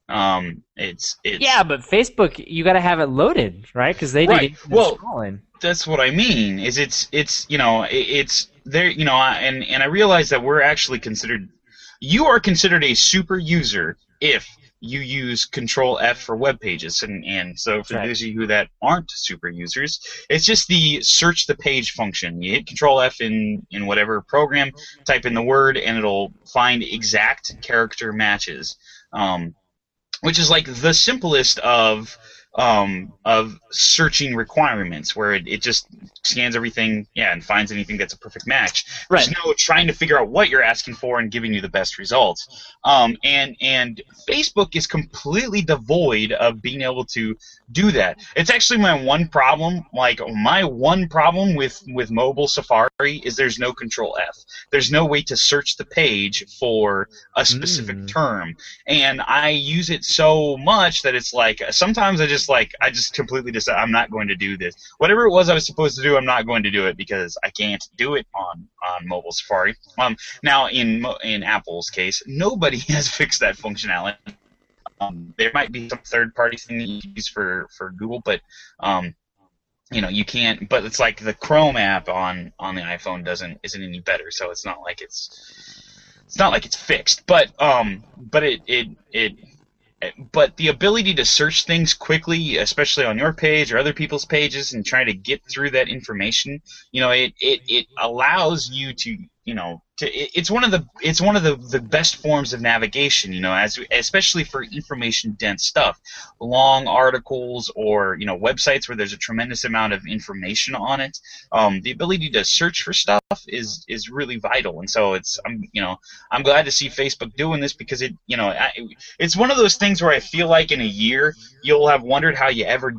Um, it's it's Yeah, but Facebook, you got to have it loaded, right? Because they do Right. the Well, scrolling. that's what I mean. Is it's it's you know it, it's there you know I- and and I realize that we're actually considered you are considered a super user if you use Control F for web pages, and and so for Right. those of you that aren't super users, it's just the search the page function. You hit Control F in in whatever program, type in the word, and it'll find exact character matches. Um, which is like the simplest of um, of searching requirements, where it, it just scans everything, yeah, and finds anything that's a perfect match. Right. There's no trying to figure out what you're asking for and giving you the best results. Um, and and Facebook is completely devoid of being able to do that. It's actually my one problem. Like my one problem with with mobile Safari is there's no Control F. There's no way to search the page for a specific Mm. term, and I use it so much that it's like sometimes I just like I just completely decide I'm not going to do this. Whatever it was I was supposed to do, I'm not going to do it because I can't do it on on mobile Safari. Um, now in Mo- in Apple's case, nobody has fixed that functionality. Um, there might be some third-party thing that you can use for for Google, but um, you know you can't. But it's like the Chrome app on on the iPhone doesn't isn't any better, so it's not like it's it's not like it's fixed. But um, but it it it. But the ability to search things quickly, especially on your page or other people's pages, and try to get through that information, you know, it, it, it allows you to, you know, to, it, it's one of the it's one of the, the best forms of navigation, you know, as especially for information dense stuff, long articles or you know websites where there's a tremendous amount of information on it. Um, the ability to search for stuff is is really vital, and so it's I'm you know I'm glad to see Facebook doing this because it you know I, it's one of those things where I feel like in a year you'll have wondered how you ever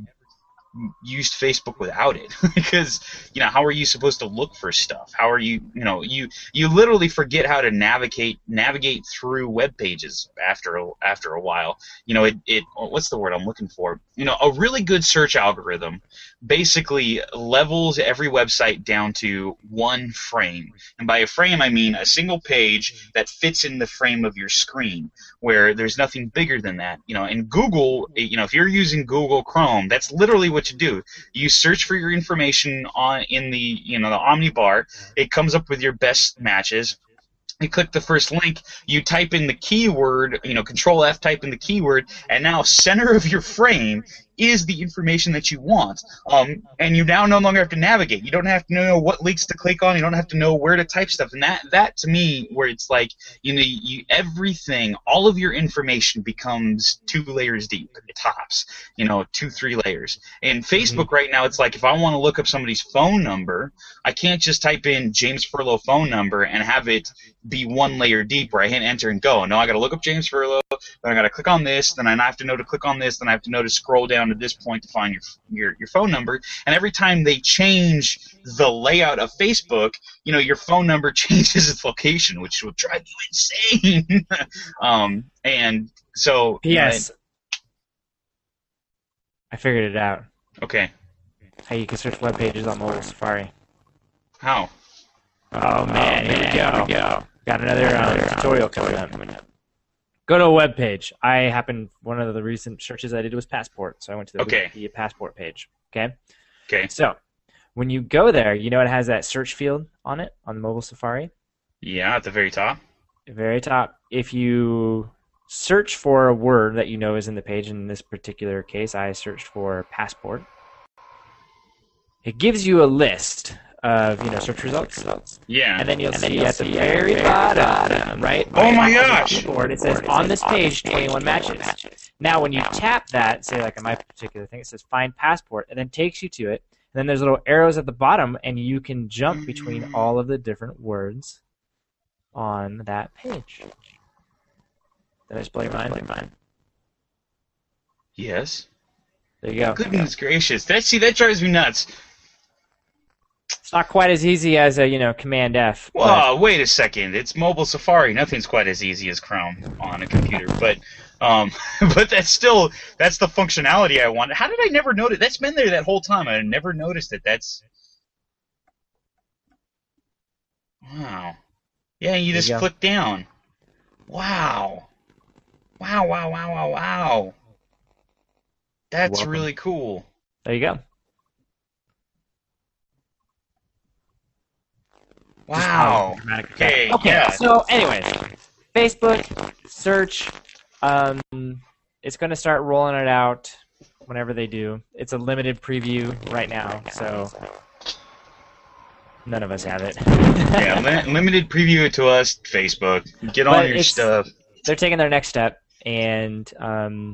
used Facebook without it because you know how are you supposed to look for stuff? How are you you know you you literally forget how to navigate navigate through web pages after a, after a while. You know it it what's the word I'm looking for? You know a really good search algorithm basically levels every website down to one frame, and by a frame I mean a single page that fits in the frame of your screen, where there's nothing bigger than that. You know, and Google, you know, if you're using Google Chrome, that's literally what you do. You search for your information on in the, you know, the Omni bar. It comes up with your best matches. You click the first link, you type in the keyword, you know, Control F, type in the keyword, and now center of your frame is the information that you want. Um, and you now no longer have to navigate. You don't have to know what links to click on. You don't have to know where to type stuff. And that, that to me, where it's like, you know, you, everything, all of your information becomes two layers deep. It tops, you know, two, three layers. In Facebook mm-hmm. right now, it's like if I want to look up somebody's phone number, I can't just type in James Furlow phone number and have it be one layer deep where I hit enter and go. No, I got to look up James Furlow, then I got to click on this, then I have to know to click on this, then I have to know to scroll down to this point to find your your your phone number. And every time they change the layout of Facebook, you know, your phone number changes its location, which will drive you insane. um, and so Yes, uh, I figured it out. Okay. How you can search web pages on mobile Safari. How? Oh man, here we go. Here we go. Got another uh, tutorial coming up. Go to a web page. I happened one of the recent searches I did was passport, so I went to the okay. Wikipedia passport page. Okay. Okay. So when you go there, you know it has that search field on it on mobile Safari. Yeah, at the very top. At the very top. If you search for a word that you know is in the page, in this particular case, I searched for passport. It gives you a list of you know search results. Yeah. And then you'll and see then you'll at the very bottom, bottom right? Oh right my gosh! On the keyboard, it says on this page twenty-one matches. Now, when you tap that, say like on my particular thing, it says find passport, and then takes you to it. And then there's little arrows at the bottom, and you can jump between all of the different words on that page. Did I just blow your mind? Yes. There you go. Goodness gracious! That see that drives me nuts. It's not quite as easy as a, you know, Command F. Well, wait a second. It's mobile Safari. Nothing's quite as easy as Chrome on a computer, but um, but that's still that's the functionality I wanted. How did I never notice? That's been there that whole time. I never noticed it. That's wow. Yeah, you just you click down. Wow. Wow, wow, wow, wow, wow. You're That's welcome. really cool. There you go. Just pausing for Wow. dramatic effect. Okay, Okay, yeah. so anyways, Facebook search. Um, it's going to start rolling it out whenever they do. It's a limited preview right now, so none of us have it. Yeah, li- limited preview it to us, Facebook. Get on But your it's stuff. they're taking their next step, and um,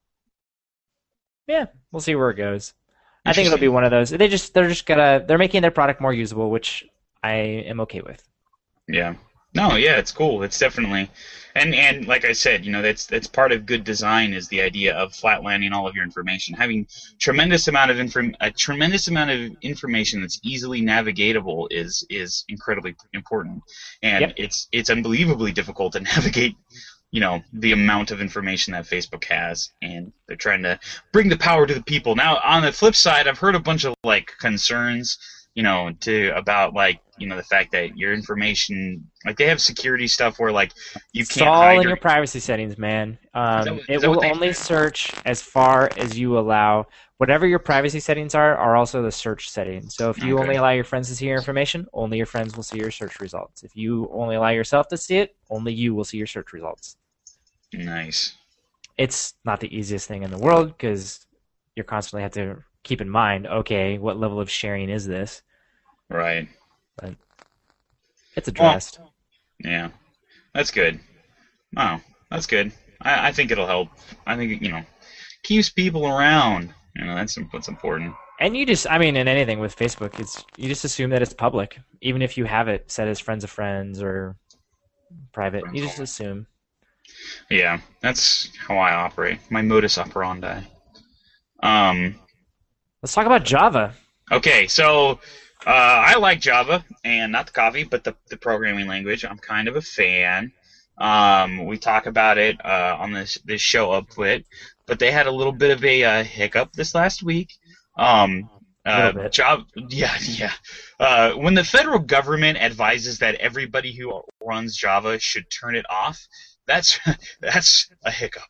yeah, we'll see where it goes. I think it'll be Interesting. one of those. They just they're just gonna they're making their product more usable, which I am okay with. Yeah. No, yeah, it's cool. It's definitely, and and like I said, you know, that's that's part of good design is the idea of flatlining all of your information, having tremendous amount of inform a tremendous amount of information that's easily navigatable is is incredibly important, and Yep. it's it's unbelievably difficult to navigate, you know, the amount of information that Facebook has, and they're trying to bring the power to the people. Now, on the flip side, I've heard a bunch of like concerns, you know, to about like, you know, the fact that your information, like they have security stuff where like you It's can't all hide in your. your privacy settings, man. Is that Um, what, is it that what will they? only search as far as you allow. Whatever your privacy settings are, are also the search settings. So if you only Okay, allow your friends to see your information, only your friends will see your search results. If you only allow yourself to see it, only you will see your search results. nice. It's not the easiest thing in the world because you constantly have to keep in mind, okay, what level of sharing is this? Right. But it's Well, addressed. yeah, that's good. Wow, that's good. I, I think it'll help. I think, you know, keeps people around. You know, that's what's important. And you just, I mean, in anything with Facebook, it's you just assume that it's public, even if you have it set as friends of friends or private. You Friends just only. assume. Yeah, that's how I operate. My modus operandi. Um, Let's talk about Java. okay, so uh, I like Java, and not the coffee, but the, the programming language. I'm kind of a fan. Um, we talk about it uh, on this this show Upwit, but they had a little bit of a uh, hiccup this last week. Um, A little uh, bit. job, yeah, yeah. Uh, when the federal government advises that everybody who runs Java should turn it off, that's that's a hiccup.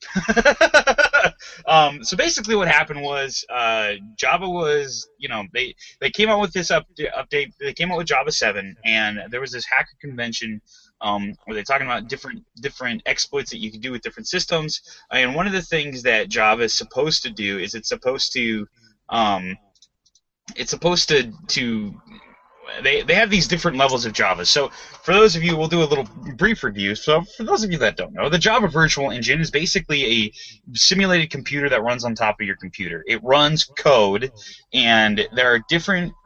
um, so basically, what happened was uh, Java was, you know, they they came out with this up, update. They came out with Java seven, and there was this hacker convention um, where they're talking about different different exploits that you can do with different systems. And one of the things that Java is supposed to do is it's supposed to um, it's supposed to to they they have these different levels of Java. So for those of you, we'll do a little brief review. So for those of you that don't know, the Java Virtual Engine is basically a simulated computer that runs on top of your computer. It runs code, and there are different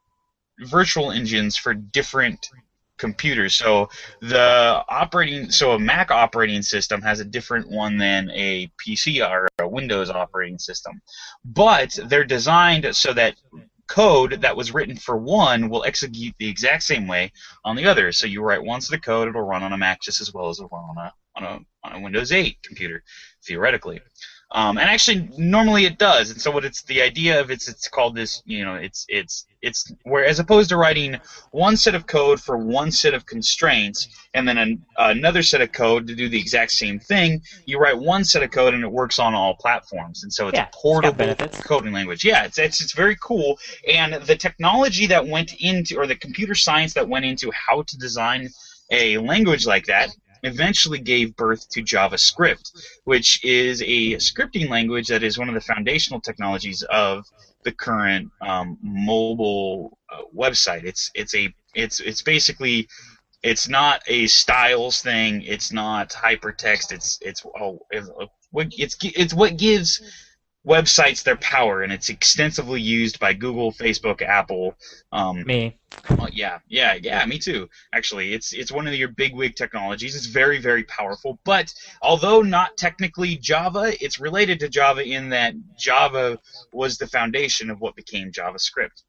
virtual engines for different computers. So the operating, so a Mac operating system has a different one than a P C or a Windows operating system, but they're designed so that code that was written for one will execute the exact same way on the other. So you write one set of code, it'll run on a Mac just as well as it'll run on a on a on a Windows eight computer, theoretically. Um, and actually, normally it does. And so, what it's the idea of it's it's called this. You know, it's it's it's where as opposed to writing one set of code for one set of constraints and then an, another set of code to do the exact same thing, you write one set of code and it works on all platforms. And so, it's Yeah, a it's got portable benefits. coding language. Yeah, it's it's it's very cool. And the technology that went into, or the computer science that went into how to design a language like that eventually gave birth to JavaScript, which is a scripting language that is one of the foundational technologies of the current um, mobile uh, website. It's it's a it's it's basically it's not a styles thing. It's not hypertext. It's it's oh, it's it's it's what gives websites their power, and it's extensively used by Google, Facebook, Apple. Um, Me. Oh, yeah, yeah, yeah. Me too. Actually, it's it's one of your bigwig technologies. It's very, very powerful. But although not technically Java, it's related to Java in that Java was the foundation of what became JavaScript.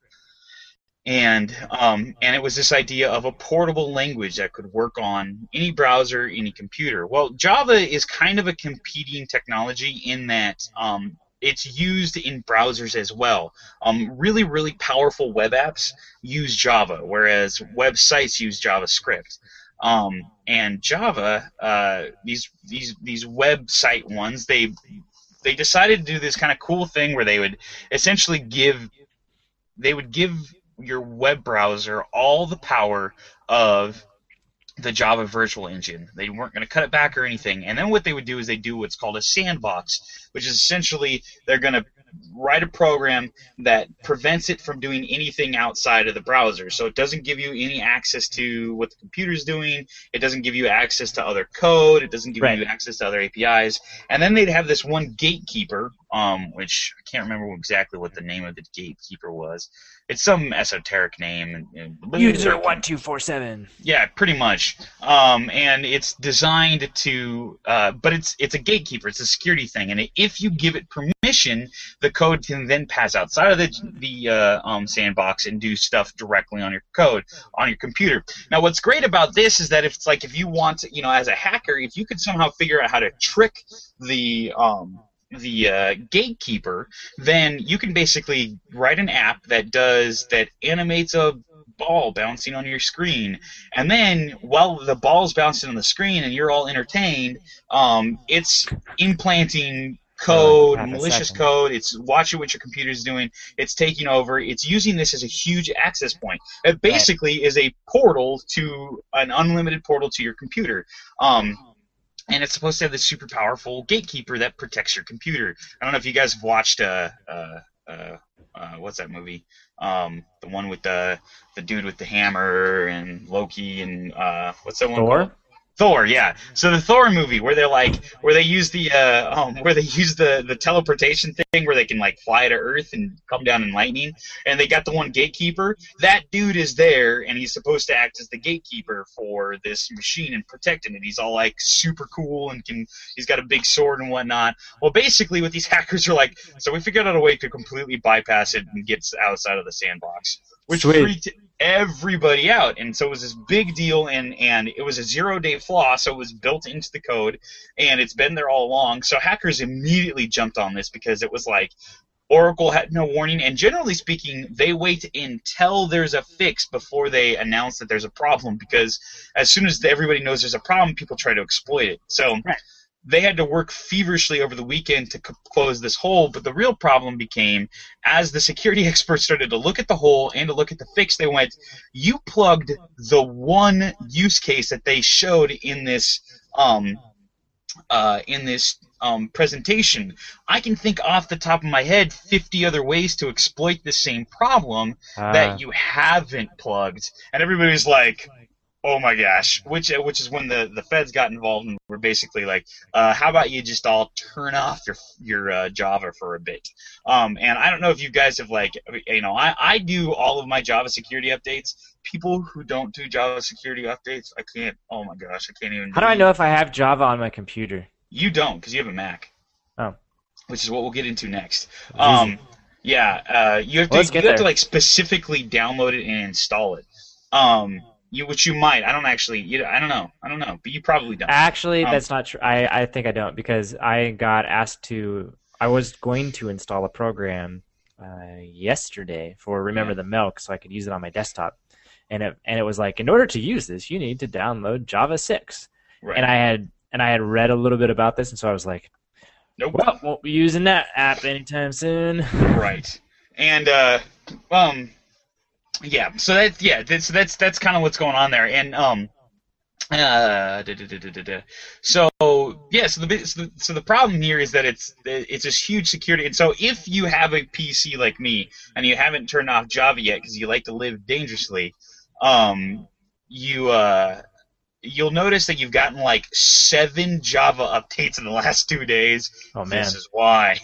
And um, and it was this idea of a portable language that could work on any browser, any computer. Well, Java is kind of a competing technology in that um, it's used in browsers as well. Um, really, really powerful web apps use Java, whereas websites use JavaScript. Um, and Java, uh, these these these website ones, they they decided to do this kind of cool thing where they would essentially give they would give your web browser all the power of the Java virtual engine. They weren't going to cut it back or anything. And then what they would do is they do what's called a sandbox, which is essentially they're going to write a program that prevents it from doing anything outside of the browser. So it doesn't give you any access to what the computer's doing. It doesn't give you access to other code. It doesn't give right. you access to other A P Is. And then they'd have this one gatekeeper, um, which I can't remember exactly what the name of the gatekeeper was. It's some esoteric name. And, and User one two four seven. Yeah, pretty much. Um, and it's designed to, uh, but it's it's a gatekeeper. It's a security thing. And if you give it permission, the code can then pass outside of the the uh, um, sandbox and do stuff directly on your code on your computer. Now, what's great about this is that if it's like if you want to, you know, as a hacker, if you could somehow figure out how to trick the um, the uh, gatekeeper, then you can basically write an app that does that animates a ball bouncing on your screen, and then while the ball's bouncing on the screen and you're all entertained, um, it's implanting code, oh, malicious code. It's watching what your computer's doing. It's taking over. It's using this as a huge access point. It basically right. is a portal to an unlimited portal to your computer. Um, And it's supposed to have this super powerful gatekeeper that protects your computer. I don't know if you guys have watched uh uh uh, uh what's that movie? Um, the one with the the dude with the hammer and Loki and uh what's that one Thor? called? Thor, yeah. So the Thor movie where they're like where they use the uh um where they use the the teleportation thing where they can like fly to Earth and come down in lightning, and they got the one gatekeeper. That dude is there, and he's supposed to act as the gatekeeper for this machine and protecting it. He's all like super cool and can he's got a big sword and whatnot. Well, basically what these hackers are like, so we figured out a way to completely bypass it and get outside of the sandbox, which Sweet. freaked everybody out. And so it was this big deal, and and it was a zero day flaw, so it was built into the code, and it's been there all along. So hackers immediately jumped on this because it was like Oracle had no warning, and generally speaking, they wait until there's a fix before they announce that there's a problem, because as soon as everybody knows there's a problem, people try to exploit it. So right. they had to work feverishly over the weekend to c- close this hole, but the real problem became as the security experts started to look at the hole and to look at the fix, they went, you plugged the one use case that they showed in this um, uh, in this um, presentation. I can think off the top of my head fifty other ways to exploit the same problem uh. that you haven't plugged. And everybody's like, oh my gosh, which which is when the, the feds got involved and were basically like, uh, how about you just all turn off your your uh, Java for a bit? Um, and I don't know if you guys have like, you know, I, I do all of my Java security updates. People who don't do Java security updates, I can't, oh my gosh, I can't even. How do I know if I have Java on my computer? You don't, because you have a Mac. Oh. Which is what we'll get into next. Um, yeah, uh, you have to, well, you have to like specifically download it and install it. Um, You, which you might. I don't actually. You, I don't know. I don't know. But you probably don't. Actually, um, that's not true. I, I think I don't, because I got asked to. I was going to install a program uh, yesterday for Remember yeah. the Milk, so I could use it on my desktop, and it and it was like, in order to use this, you need to download Java six. Right. And I had and I had read a little bit about this, and so I was like, nope. Well, won't be using that app anytime soon. Right. And uh, um. Yeah, so that's yeah, that's that's that's kind of what's going on there, and um, uh, da, da, da, da, da, da. so yeah, so the so the so the problem here is that it's it's this huge security, and so if you have a P C like me and you haven't turned off Java yet because you like to live dangerously, um, you uh, you'll notice that you've gotten like seven Java updates in the last two days. Oh man, this is why.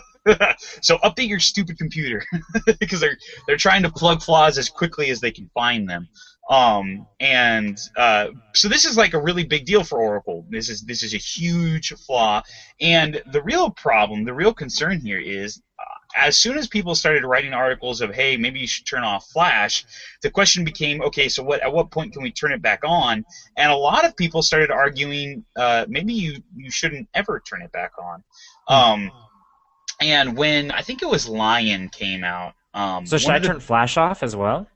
So update your stupid computer because they're they're trying to plug flaws as quickly as they can find them. Um, and uh, so this is like a really big deal for Oracle. This is this is a huge flaw, and the real problem, the real concern here is, uh, as soon as people started writing articles of, hey, maybe you should turn off Flash, the question became, okay, so what? At what point can we turn it back on? And a lot of people started arguing, uh, maybe you you shouldn't ever turn it back on. Um, And when I think it was Lion came out, um, so should I turn Flash off as well?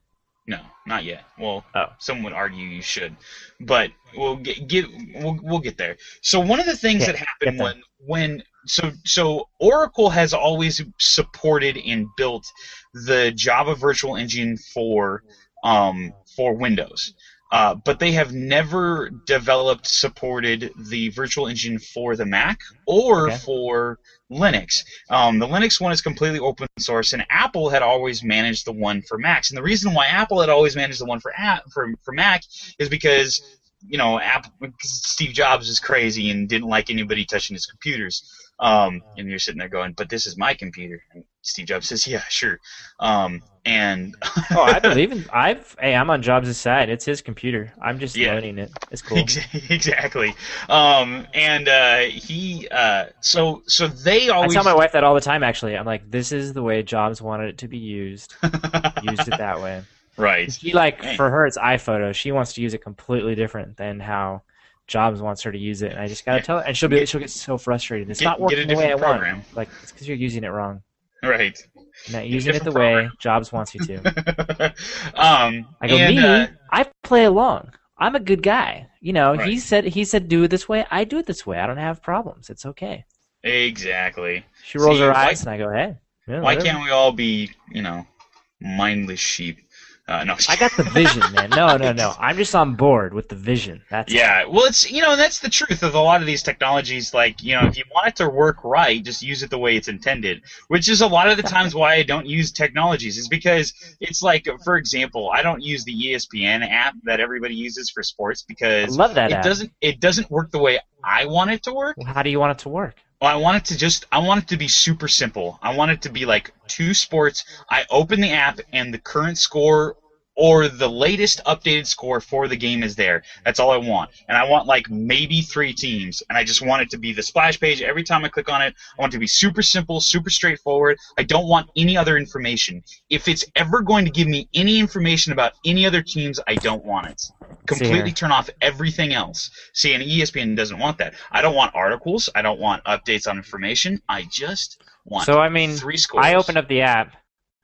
No, not yet. Well, Oh. some would argue you should, but we'll get, get we'll we'll get there. So one of the things Okay, that happened get when when so so Oracle has always supported and built the Java Virtual Engine for um for Windows. Uh, but they have never developed, supported the virtual engine for the Mac or Okay. for Linux. Um, the Linux one is completely open source, and Apple had always managed the one for Macs. And the reason why Apple had always managed the one for app, for, for Mac is because, you know, Apple, Steve Jobs is crazy and didn't like anybody touching his computers. Um, and you're sitting there going, but this is my computer. And Steve Jobs says, yeah, sure. Um, and Oh, I believe in. I've. Hey, I'm on Jobs' side. It's his computer. I'm just Yeah. loaning it. It's cool. Exactly. Um, and uh, he, uh, so so they I always tell my wife that all the time. Actually, I'm like, this is the way Jobs wanted it to be used. Used it that way. right. She like Hey. for her, it's iPhoto. She wants to use it completely different than how Jobs wants her to use it. And I just gotta Yeah. tell her, and she'll be Get- she'll get so frustrated. It's get- not working get a the way I different want. program. Like it's because you're using it wrong. Right. You're not using it the different way program. Jobs wants you to. um, I go, and, me, uh, I play along. I'm a good guy. You know, Right. he said he said do it this way. I do it this way. I don't have problems. It's okay. exactly. She rolls See, her why- eyes, and I go, hey. Yeah, Why whatever. can't we all be, you know, mindless sheep? Uh, no. I got the vision, man. No, no, no. I'm just on board with the vision. That's Yeah, well, it's you know that's the truth of a lot of these technologies. Like you know, if you want it to work right, just use it the way it's intended. Which is a lot of the times why I don't use technologies. Is because it's like, for example, I don't use the E S P N app that everybody uses for sports I because love that it app. doesn't it doesn't work the way I want it to work. Well, how do you want it to work? Well, I want it to just I want it to be super simple. I want it to be like two sports. I open the app and the current score or the latest updated score for the game is there. That's all I want. And I want like maybe three teams. And I just want it to be the splash page. Every time I click on it, I want it to be super simple, super straightforward. I don't want any other information. If it's ever going to give me any information about any other teams, I don't want it. Completely here. turn off everything else. See, and E S P N doesn't want that. I don't want articles. I don't want updates on information. I just want So I mean, three scores. I open up the app,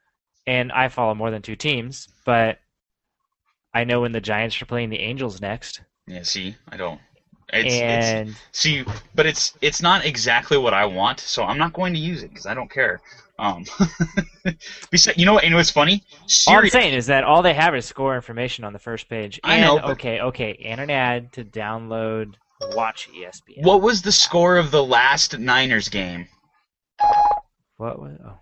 and I follow more than two teams, but I know when the Giants are playing the Angels next. Yeah, see, I don't. It's, and it's see, but it's it's not exactly what I want, so I'm not going to use it because I don't care. Um, besides, you know what? You know what's funny? all I'm Siri, saying is that all they have is score information on the first page. I And, know, but- okay, okay, and an ad to download, watch E S P N. what was the score of the last Niners game? What was? Oh.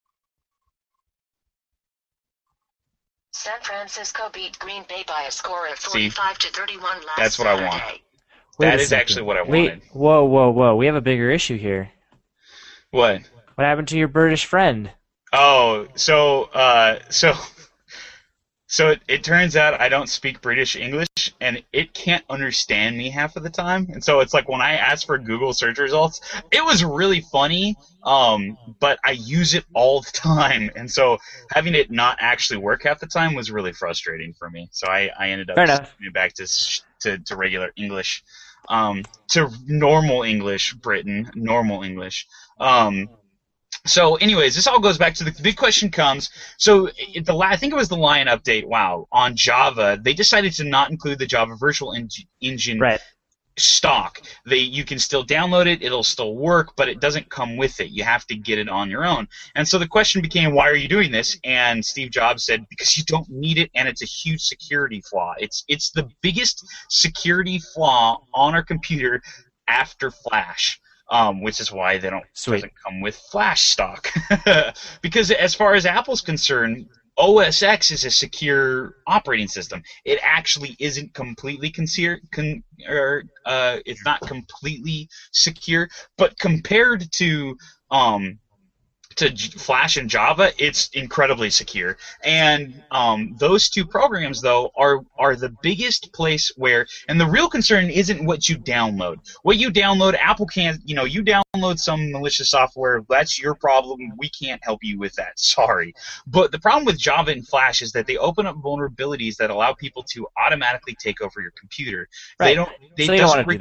San Francisco beat Green Bay by a score of See? forty-five to thirty-one last That's what I want. Saturday. Wait That a is second. actually what I Wait, wanted. whoa, whoa, whoa! We have a bigger issue here. What? What happened to your British friend? Oh, so uh, so so it, it turns out I don't speak British English, and it can't understand me half of the time. And so it's like when I ask for Google search results, it was really funny, um, but I use it all the time, and so having it not actually work half the time was really frustrating for me. So I, I ended up Fair enough. switching it back to, sh- to to regular English, um, to normal English, Britain, normal English. Um, So, anyways, this all goes back to the, the big question comes. So, it, the la- I think it was the Lion update. Wow, on Java, they decided to not include the Java Virtual en- Engine Right. stock. They you can still download it; it'll still work, but it doesn't come with it. You have to get it on your own. And so the question became, why are you doing this? And Steve Jobs said, because you don't need it, and it's a huge security flaw. It's it's the biggest security flaw on our computer after Flash. Um, which is why they don't Sweet. doesn't come with Flash stock. Because as far as Apple's concerned, O S X is a secure operating system. It actually isn't completely consider, con, or uh, it's not completely secure, but compared to um, to J- Flash and Java, it's incredibly secure. And um, those two programs, though, are are the biggest place where, and the real concern isn't what you download. What you download, Apple can't, you know, you download some malicious software, that's your problem. We can't help you with that. Sorry. But the problem with Java and Flash is that they open up vulnerabilities that allow people to automatically take over your computer. They Right. don't. They So you don't doesn't want to re- do that.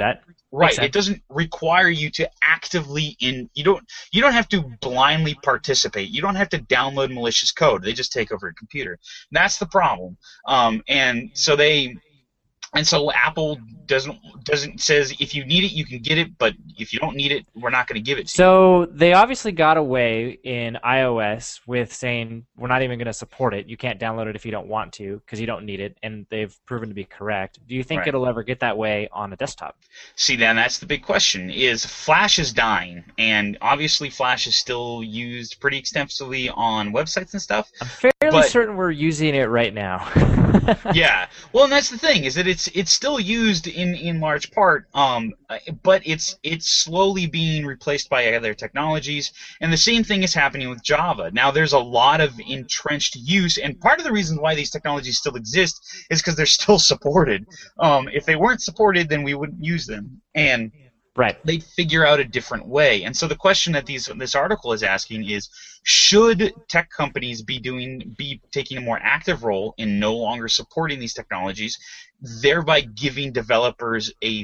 Right. It doesn't require you to actively in you don't you don't have to blindly participate. You don't have to download malicious code. They just take over your computer. That's the problem. Um, and so they and so Apple doesn't doesn't says if you need it you can get it, but if you don't need it, we're not going to give it to so you. So they obviously got away in iOS with saying we're not even going to support it. You can't download it if you don't want to because you don't need it, and they've proven to be correct. Do you think Right. it'll ever get that way on a desktop? See, then that's the big question: is Flash is dying, and obviously Flash is still used pretty extensively on websites and stuff. I'm fairly but, certain we're using it right now. Yeah, well, and that's the thing is that it's it's still used in, in large part, um, but it's it's slowly being replaced by other technologies, and the same thing is happening with Java. Now, there's a lot of entrenched use, and part of the reason why these technologies still exist is because they're still supported. Um, if they weren't supported, then we wouldn't use them, and right. they'd figure out a different way. And so the question that these this article is asking is, should tech companies be doing be taking a more active role in no longer supporting these technologies, thereby giving developers a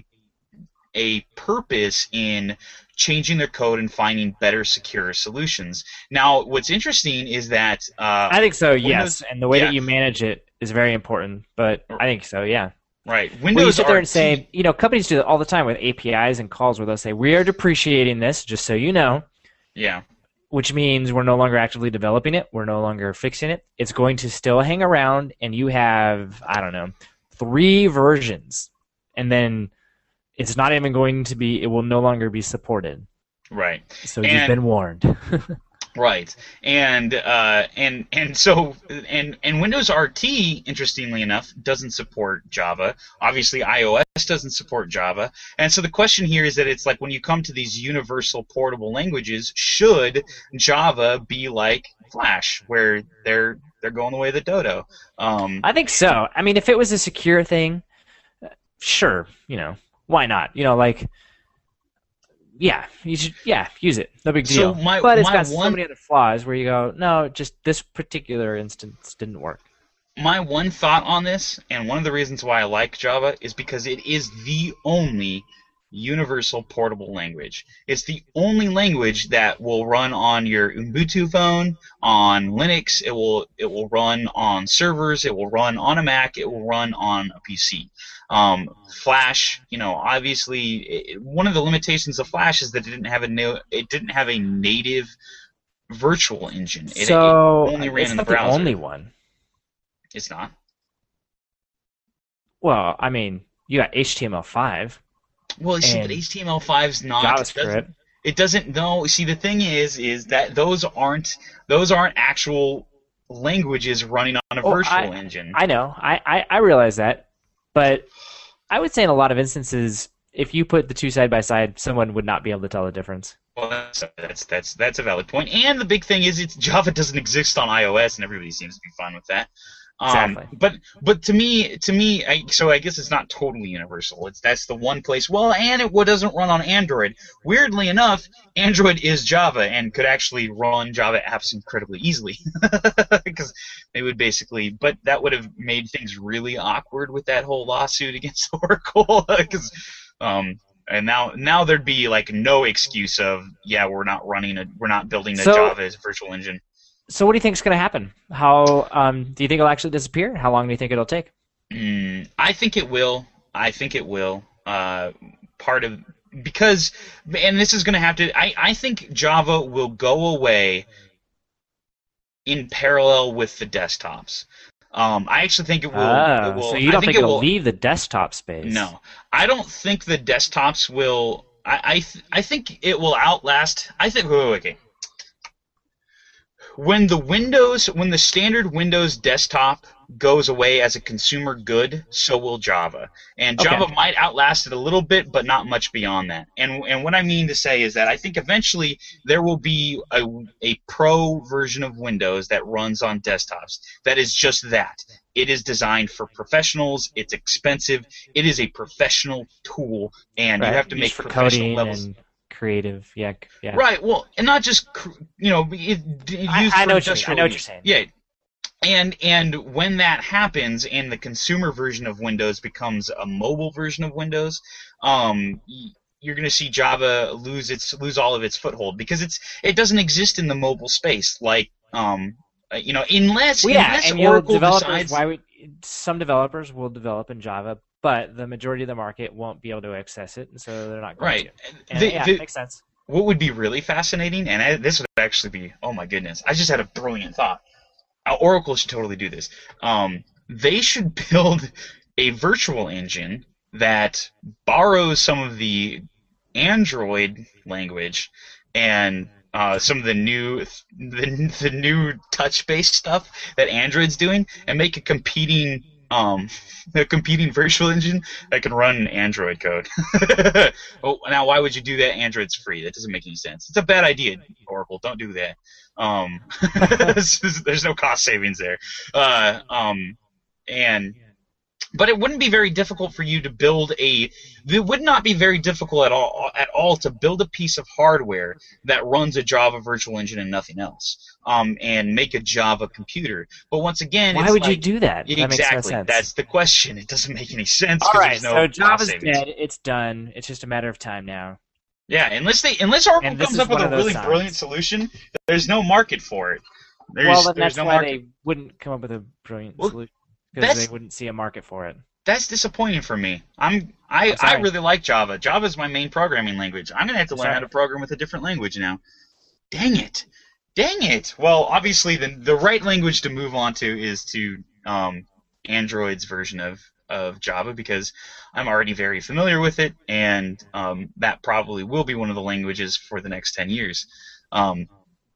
a purpose in changing their code and finding better, secure solutions? Now, what's interesting is that uh, I think so. Windows, yes, and the way yeah. that you manage it is very important. But I think so. Yeah. Right. Windows well, you sit there and say, you know, companies do it all the time with A P Is and calls where they'll say, we are depreciating this, just so you know. Yeah. Which means we're no longer actively developing it. We're no longer fixing it. It's going to still hang around, and you have, I don't know, three versions. And then it's not even going to be, it will no longer be supported. Right. So and, you've been warned. Right, and uh, and and so and and Windows R T, interestingly enough, doesn't support Java. Obviously, iOS doesn't support Java, and so the question here is that it's like when you come to these universal portable languages, should Java be like Flash, where they're they're going the way of the dodo? Um, I think so. I mean, if it was a secure thing, sure, you know, why not? You know, like. Yeah, you should. Yeah, use it. No big deal. So my, but it's my got one, so many other flaws where you go, no, just this particular instance didn't work. My one thought on this, and one of the reasons why I like Java, is because it is the only universal portable language. It's the only language that will run on your Ubuntu phone, on Linux. It will it will run on servers. It will run on a Mac. It will run on a P C. Um, Flash, you know, obviously, it, one of the limitations of Flash is that it didn't have a no, it didn't have a native virtual engine. It, so it only ran it's in the not browser. the only one. It's not. Well, I mean, you got H T M L five. Well, see, but H T M L five's not JavaScript. It doesn't. No, see, the thing is, is that those aren't those aren't actual languages running on a oh, virtual I, engine. I know. I, I I realize that, but I would say in a lot of instances, if you put the two side by side, someone would not be able to tell the difference. Well, that's that's that's that's a valid point. And the big thing is, it's Java doesn't exist on iOS, and everybody seems to be fine with that. Um, Exactly. But but to me to me, I, so I guess it's not totally universal. It's that's the one place. Well, and it doesn't run on Android. Weirdly enough, Android is Java and could actually run Java apps incredibly easily because they would basically. But that would have made things really awkward with that whole lawsuit against Oracle because. Um, And now, now there'd be like no excuse of yeah, we're not running a, we're not building a So- Java as a virtual engine. So what do you think is going to happen? How um, do you think it'll actually disappear? How long do you think it'll take? Mm, I think it will. I think it will. Uh, part of because, and this is going to have to. I, I think Java will go away in parallel with the desktops. Um, I actually think it will. Oh, it will so you I don't think, it it'll will, leave the desktop space? No, I don't think the desktops will. I I, th- I think it will outlast. I think. Wait, wait, wait. When the Windows, when the standard Windows desktop goes away as a consumer good, so will Java. And Java Okay. might outlast it a little bit, but not much beyond that. And and what I mean to say is that I think eventually there will be a, a pro version of Windows that runs on desktops. That is just that. It is designed for professionals. It's expensive. It is a professional tool, and Right. you have to Used make for professional coding levels. and creative. Yeah, yeah. Right. Well, and not just cr- you know, it, it used I- I for know what you mean. I industrial know what use. you're saying. Yeah. And and when that happens, and the consumer version of Windows becomes a mobile version of Windows, um, you're going to see Java lose its lose all of its foothold because it's it doesn't exist in the mobile space like um you know unless Well, yeah, unless and you'll Oracle developers, decides. why would some developers will develop in Java, but the majority of the market won't be able to access it, and so they're not going Right. to. And The- yeah, the- it makes sense. What would be really fascinating, and I, this would actually be, oh my goodness, I just had a brilliant thought. Uh, Oracle should totally do this. Um, they should build a virtual engine that borrows some of the Android language and uh, some of the new the, the new touch-based stuff that Android's doing, and make a competing um, a competing virtual engine that can run Android code. Oh, now why would you do that? Android's free. That doesn't make any sense. It's a bad idea, Oracle. Don't do that. Um, there's no cost savings there. Uh, um, and but it wouldn't be very difficult for you to build a. It would not be very difficult at all at all to build a piece of hardware that runs a Java virtual engine and nothing else, um, and make a Java computer. But once again, Why it's would you like, do that? That makes no exactly. sense. That's the question. It doesn't make any sense. All 'cause right, there's no so cost Java's savings. dead. It's done. It's just a matter of time now. Yeah, unless they unless Oracle And this comes is up with one a of those really signs. brilliant solution, there's no market for it. There's, well, then there's that's no why market. they wouldn't come up with a brilliant Well, solution because that's- they wouldn't see a market for it. That's disappointing for me. I'm I, I'm I sorry. really like Java. Java is my main programming language. I'm gonna have to I'm learn sorry. how to program with a different language now. Dang it, dang it. Well, obviously the the right language to move on to is to um, Android's version of of Java because I'm already very familiar with it, and um, that probably will be one of the languages for the next ten years. Um,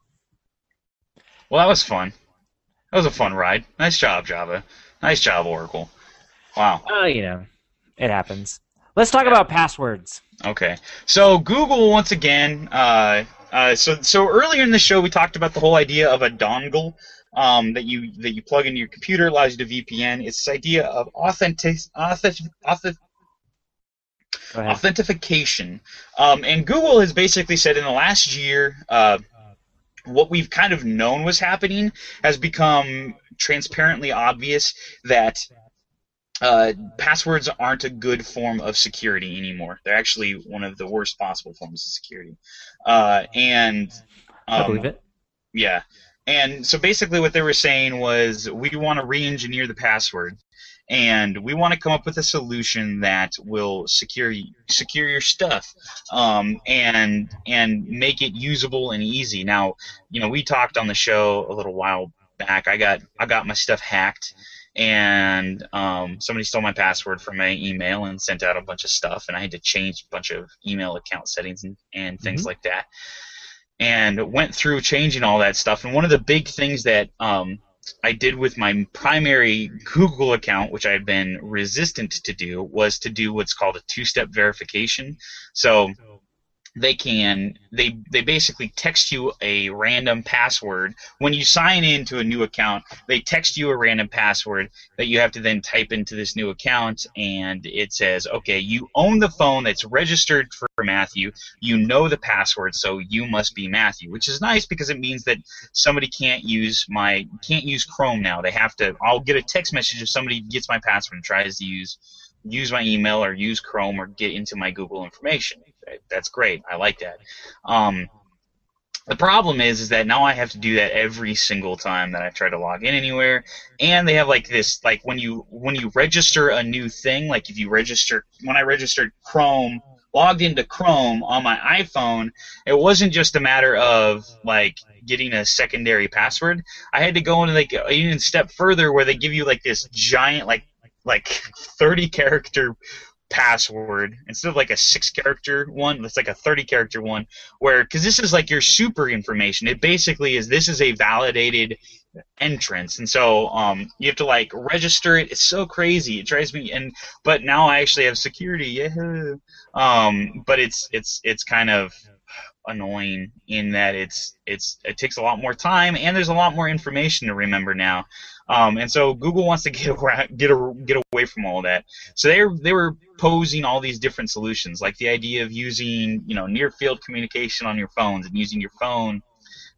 well, that was fun. That was a fun ride. Nice job, Java. Nice job, Oracle. Wow. Oh, you know, it happens. Let's talk about passwords. Okay. So Google once again. Uh, uh, so so earlier in the show we talked about the whole idea of a dongle um, that you that you plug into your computer, allows you to V P N. It's this idea of authentic authentic. authentic Go ahead. authentication. Um, and Google has basically said in the last year, uh, what we've kind of known was happening has become transparently obvious that uh, passwords aren't a good form of security anymore. They're actually one of the worst possible forms of security. Uh, and um, I believe it. yeah. And so basically what they were saying was we want to re-engineer the password, and we want to come up with a solution that will secure secure your stuff, um, and and make it usable and easy. Now, you know, we talked on the show a little while back. I got I got my stuff hacked, and um, somebody stole my password from my email and sent out a bunch of stuff, and I had to change a bunch of email account settings and, and things Mhm. like that. And went through changing all that stuff. And one of the big things that um, I did with my primary Google account, which I've been resistant to do, was to do what's called a two-step verification. So they can they they basically text you a random password when you sign into a new account. They text you a random password that you have to then type into this new account, and it says, okay, you own the phone that's registered for Matthew, you know the password, so you must be Matthew, which is nice because it means that somebody can't use my can't use Chrome now. They have to I'll get a text message if somebody gets my password and tries to use use my email or use Chrome or get into my Google information. That's great. I like that. Um, the problem is, is that now I have to do that every single time that I try to log in anywhere. And they have like this, like when you when you register a new thing, like if you register, when I registered Chrome, logged into Chrome on my iPhone, it wasn't just a matter of like getting a secondary password. I had to go into like even a step further where they give you like this giant like like thirty character password instead of like a six character one. It's like a thirty character one, where because this is like your super information. It basically is this is a validated entrance, and so um you have to like register it. It's so crazy. It drives me and but now I actually have security. Yeah. Um, but it's it's it's kind of annoying in that it's it's it takes a lot more time and there's a lot more information to remember now. Um, and so Google wants to get around, get a, get away from all that. So they were they were posing all these different solutions, like the idea of using you know near field communication on your phones and using your phone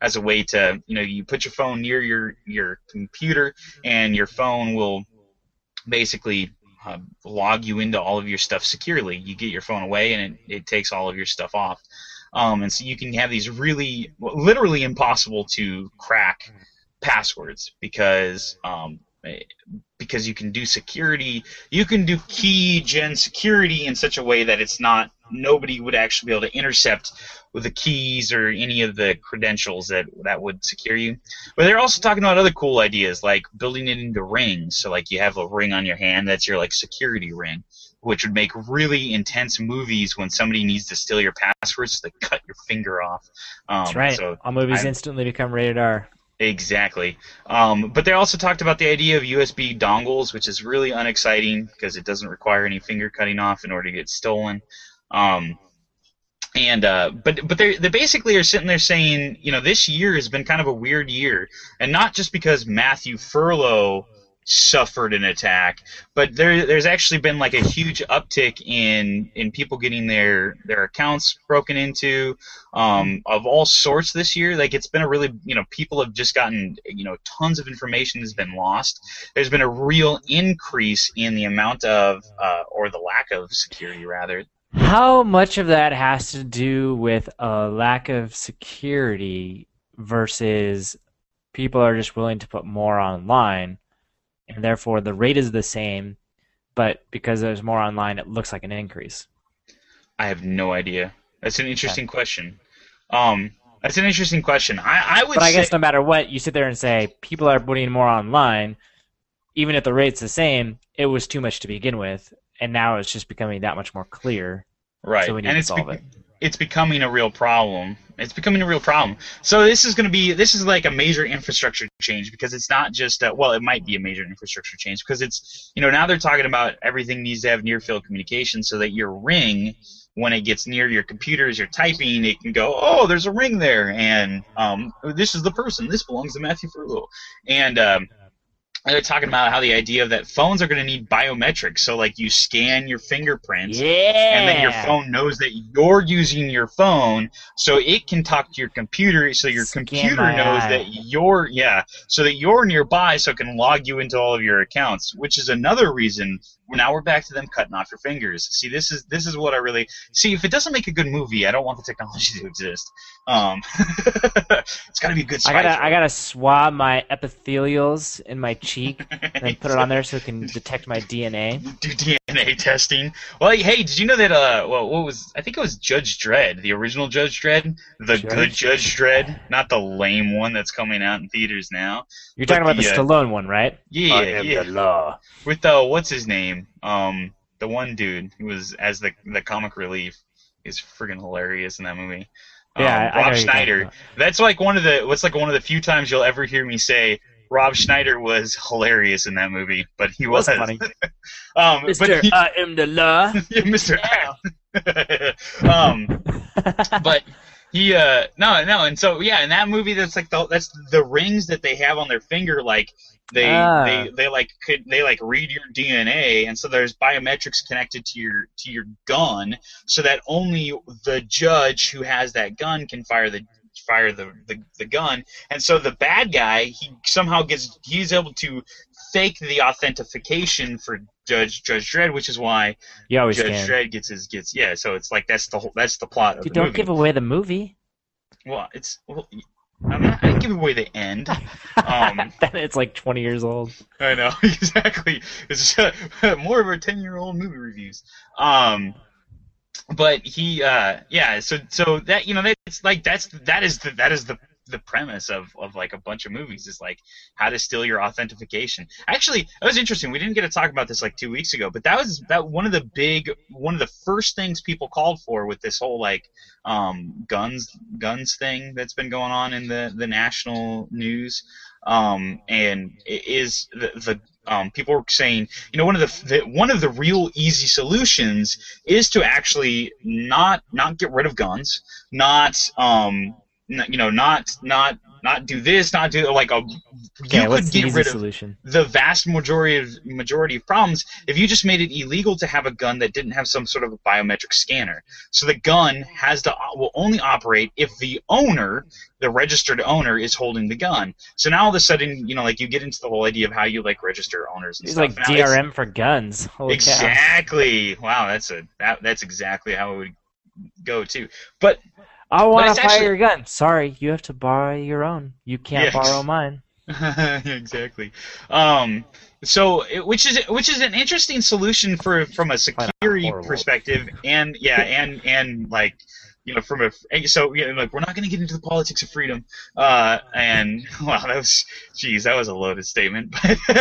as a way to, you know, you put your phone near your your computer, and your phone will basically uh, log you into all of your stuff securely. You get your phone away, and it, it takes all of your stuff off. Um, and so you can have these really, literally impossible to crack passwords because um, because you can do security, you can do key gen security in such a way that it's not, nobody would actually be able to intercept with the keys or any of the credentials that that would secure you. But they're also talking about other cool ideas like building it into rings. So like you have a ring on your hand that's your like security ring, which would make really intense movies when somebody needs to steal your passwords to cut your finger off. Um, That's right. So All movies I, instantly become rated R. Exactly. Um, but they also talked about the idea of U S B dongles, which is really unexciting because it doesn't require any finger cutting off in order to get stolen. Um, and uh, but but they they basically are sitting there saying, you know, this year has been kind of a weird year, and not just because Matthew Furlow suffered an attack, but there there's actually been like a huge uptick in in people getting their their accounts broken into um of all sorts this year. Like it's been a really, you know, people have just gotten, you know, tons of information has been lost. There's been a real increase in the amount of uh or the lack of security rather. How much of that has to do with a lack of security versus people are just willing to put more online, and therefore the rate is the same, but because there's more online, it looks like an increase? I have no idea. That's an interesting okay. question. Um, that's an interesting question. I, I would. But I say, guess no matter what, you sit there and say people are putting more online, even if the rate's the same. It was too much to begin with, and now it's just becoming that much more clear. Right, so we need and to it's solve be- it. It's becoming a real problem. It's becoming a real problem. So this is going to be, this is like a major infrastructure change because it's not just, a, well, it might be a major infrastructure change because it's, you know, now they're talking about everything needs to have near-field communication so that your ring, when it gets near your computer as you're typing, it can go, oh, there's a ring there, and um, this is the person. This belongs to Matthew Furlow. And um, they're talking about how the idea of that phones are going to need biometrics. So, like, you scan your fingerprints, yeah. and then your phone knows that you're using your phone, so it can talk to your computer, so your Scan computer my knows eye. that you're, yeah, so that you're nearby, so it can log you into all of your accounts, which is another reason. Now we're back to them cutting off your fingers. See, this is this is what I really see. If it doesn't make a good movie, I don't want the technology to exist. Um, it's got to be a good. I gotta I gotta swab my epithelials in my cheek and then put it on there so it can detect my D N A. Do D N A testing. Well, hey, did you know that? Uh, well, what was? I think it was Judge Dredd, the original Judge Dredd, the Judge good Judge Dredd, not the lame one that's coming out in theaters now. You're talking But about the, the, uh, Stallone one, right? Yeah, I am yeah. the law. With uh, what's his name? Um, the one dude who was as the the comic relief is friggin' hilarious in that movie. Um, Yeah, I- I know Rob who you're talking Schneider. about. That's like one of the. What's like one of the few times you'll ever hear me say Rob Schneider was hilarious in that movie, but he was. Was funny. um, Mister But he, I am the law. yeah, Mister um, but he uh no no and so yeah in that movie that's like the that's the rings that they have on their finger, like they Ah. they they like could they like read your D N A, and so there's biometrics connected to your to your gun so that only the judge who has that gun can fire the fire the, the the gun, and so the bad guy, he somehow gets he's able to fake the authentication for Judge Judge Dredd, which is why You always Judge can. Dredd gets his gets yeah. So it's like that's the whole that's the plot of Dude, the don't movie. give away the movie. Well, it's well, I'm not. I didn't give away the end. Um, Then it's like twenty years old. I know exactly. It's uh, more of our ten-year-old movie reviews. Um, but he, uh, yeah. So so that you know that's like that's that is the that is the the premise of, of like a bunch of movies is like how to steal your authentication. Actually, that was interesting. We didn't get to talk about this like two weeks ago, but that was that one of the big one of the first things people called for with this whole like um, guns guns thing that's been going on in the, the national news. Um, and it is the, the um, people were saying, you know, one of the, the one of the real easy solutions is to actually not not get rid of guns, not um, n- you know, not not not do this, not do like a. You Okay, what's could the get easy rid of solution? the vast majority of majority of problems if you just made it illegal to have a gun that didn't have some sort of a biometric scanner. So the gun has to will only operate if the owner, the registered owner, is holding the gun. So now all of a sudden, you know, like you get into the whole idea of how you like register owners and It's stuff. like Now D R M for guns. Holy cow. exactly. Wow, that's a that, that's exactly how it would go too. But I want it's to fire actually- your gun. Sorry, you have to borrow your own. You can't Yeah. borrow mine. exactly. Um, so, it- which is which is an interesting solution for from a security horrible. perspective, and yeah, and and like you know from a so you know, like we're not going to get into the politics of freedom. Uh, and wow, that was geez, that was a loaded statement.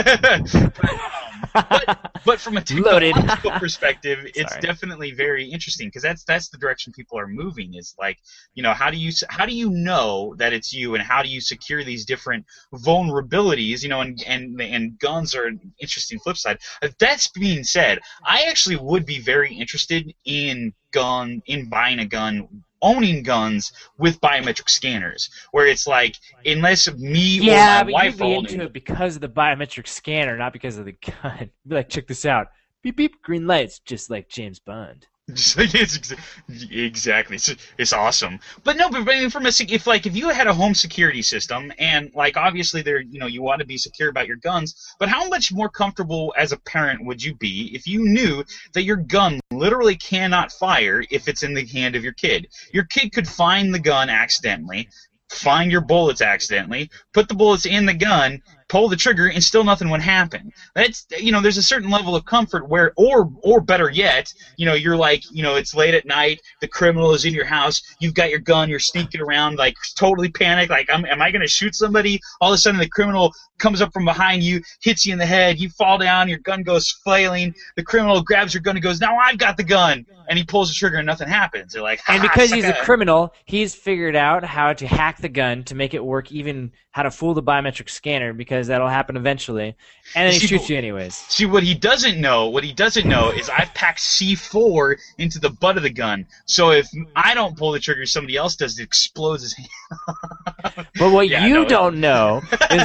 but, but from a Loaded. technological perspective, it's Sorry. definitely very interesting because that's that's the direction people are moving. Is like, you know, how do you how do you know that it's you, and how do you secure these different vulnerabilities? You know, and and and guns are an interesting flip side. If that's being said, I actually would be very interested in gun in buying a gun. Owning guns with biometric scanners, where it's like, unless me Yeah, or my but wife you'd be are into holding it because of the biometric scanner, not because of the gun. Be like, check this out. Beep beep, green lights, just like James Bond. Just like it's exa- exactly, it's, it's awesome. But no, but I mean, from a sec- if like if you had a home security system, and like obviously there, you know, you want to be secure about your guns, but how much more comfortable as a parent would you be if you knew that your gun literally cannot fire if it's in the hand of your kid? Your kid could find the gun accidentally, find your bullets accidentally, put the bullets in the gun, pull the trigger, and still nothing would happen. That's, you know, there's a certain level of comfort where, or or better yet, you know, you're like, you know, it's late at night, the criminal is in your house, you've got your gun, you're sneaking around, like totally panicked, like, I'm, am I going to shoot somebody? All of a sudden, the criminal comes up from behind you, hits you in the head, you fall down, your gun goes flailing, the criminal grabs your gun and goes, now I've got the gun, and he pulls the trigger and nothing happens. They're like, ha, And because he's a sucker. criminal, he's figured out how to hack the gun to make it work, even how to fool the biometric scanner, because that'll happen eventually. And then he See, shoots but- you anyways. See, what he doesn't know, what he doesn't know is I've packed C four into the butt of the gun. So if I don't pull the trigger, somebody else does, it explodes his hand. But what Yeah, you no, it- don't know is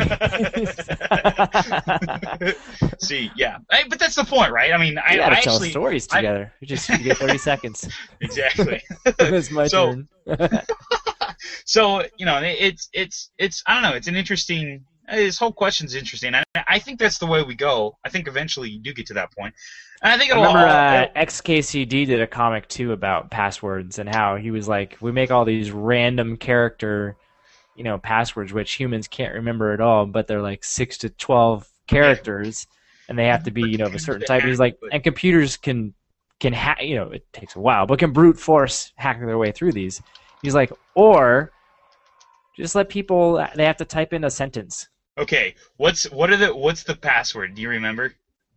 that See, yeah. Hey, but that's the point, right? I mean, I, we gotta I tell actually... stories I- together. You just you get thirty seconds. Exactly. It's my So- turn. So, you know, it- it's, it's, it's, I don't know, it's an interesting... This whole question's interesting. I, I think that's the way we go. I think eventually you do get to that point. And I think I it'll remember all... uh, X K C D did a comic too about passwords and how he was like, we make all these random character, you know, passwords which humans can't remember at all, but they're like six to twelve characters, and they have to be, you know, of a certain type. And he's like, and computers can can hack. You know, it takes a while, but can brute force hack their way through these. He's like, or just let people. They have to type in a sentence. Okay, what's what are the what's the password? Do you remember?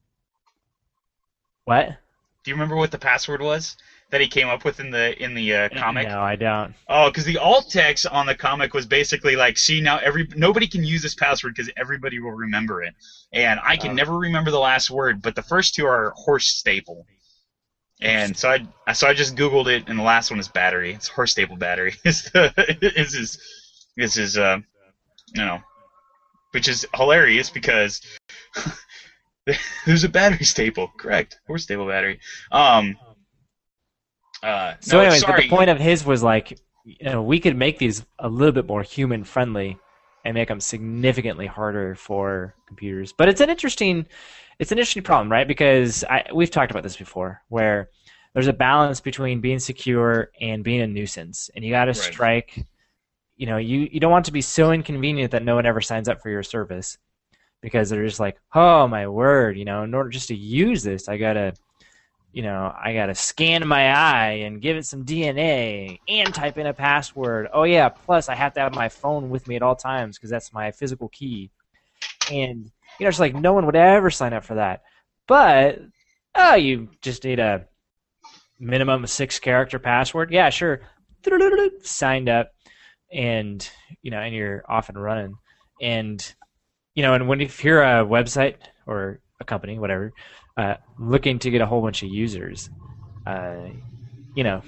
What? Do you remember what the password was that he came up with in the in the uh, comic? No, I don't. Oh, because the alt text on the comic was basically like, see, now every nobody can use this password because everybody will remember it, and I can Oh. never remember the last word, but the first two are horse staple. And so I so I just Googled it, and the last one is battery. It's horse staple battery. Is the is his is his uh you know, which is hilarious because there's a battery staple. Correct, horse staple battery. Um. Uh, So, no, anyways, but sorry. the point of his was like, you know, we could make these a little bit more human friendly and make them significantly harder for computers. But it's an interesting, it's an interesting problem, right? Because I, we've talked about this before, where there's a balance between being secure and being a nuisance, and you got to Right. strike. You know, you you don't want to be so inconvenient that no one ever signs up for your service, because they're just like, oh my word, you know, in order just to use this, I gotta. You know, I gotta scan my eye and give it some D N A and type in a password. Oh yeah, plus I have to have my phone with me at all times because that's my physical key. And you know, it's like no one would ever sign up for that. But oh, you just need a minimum six character password. Yeah, sure. Signed up, and you know, and you're off and running. And you know, and when if you're a website or a company, whatever. Uh, looking to get a whole bunch of users, uh, you know,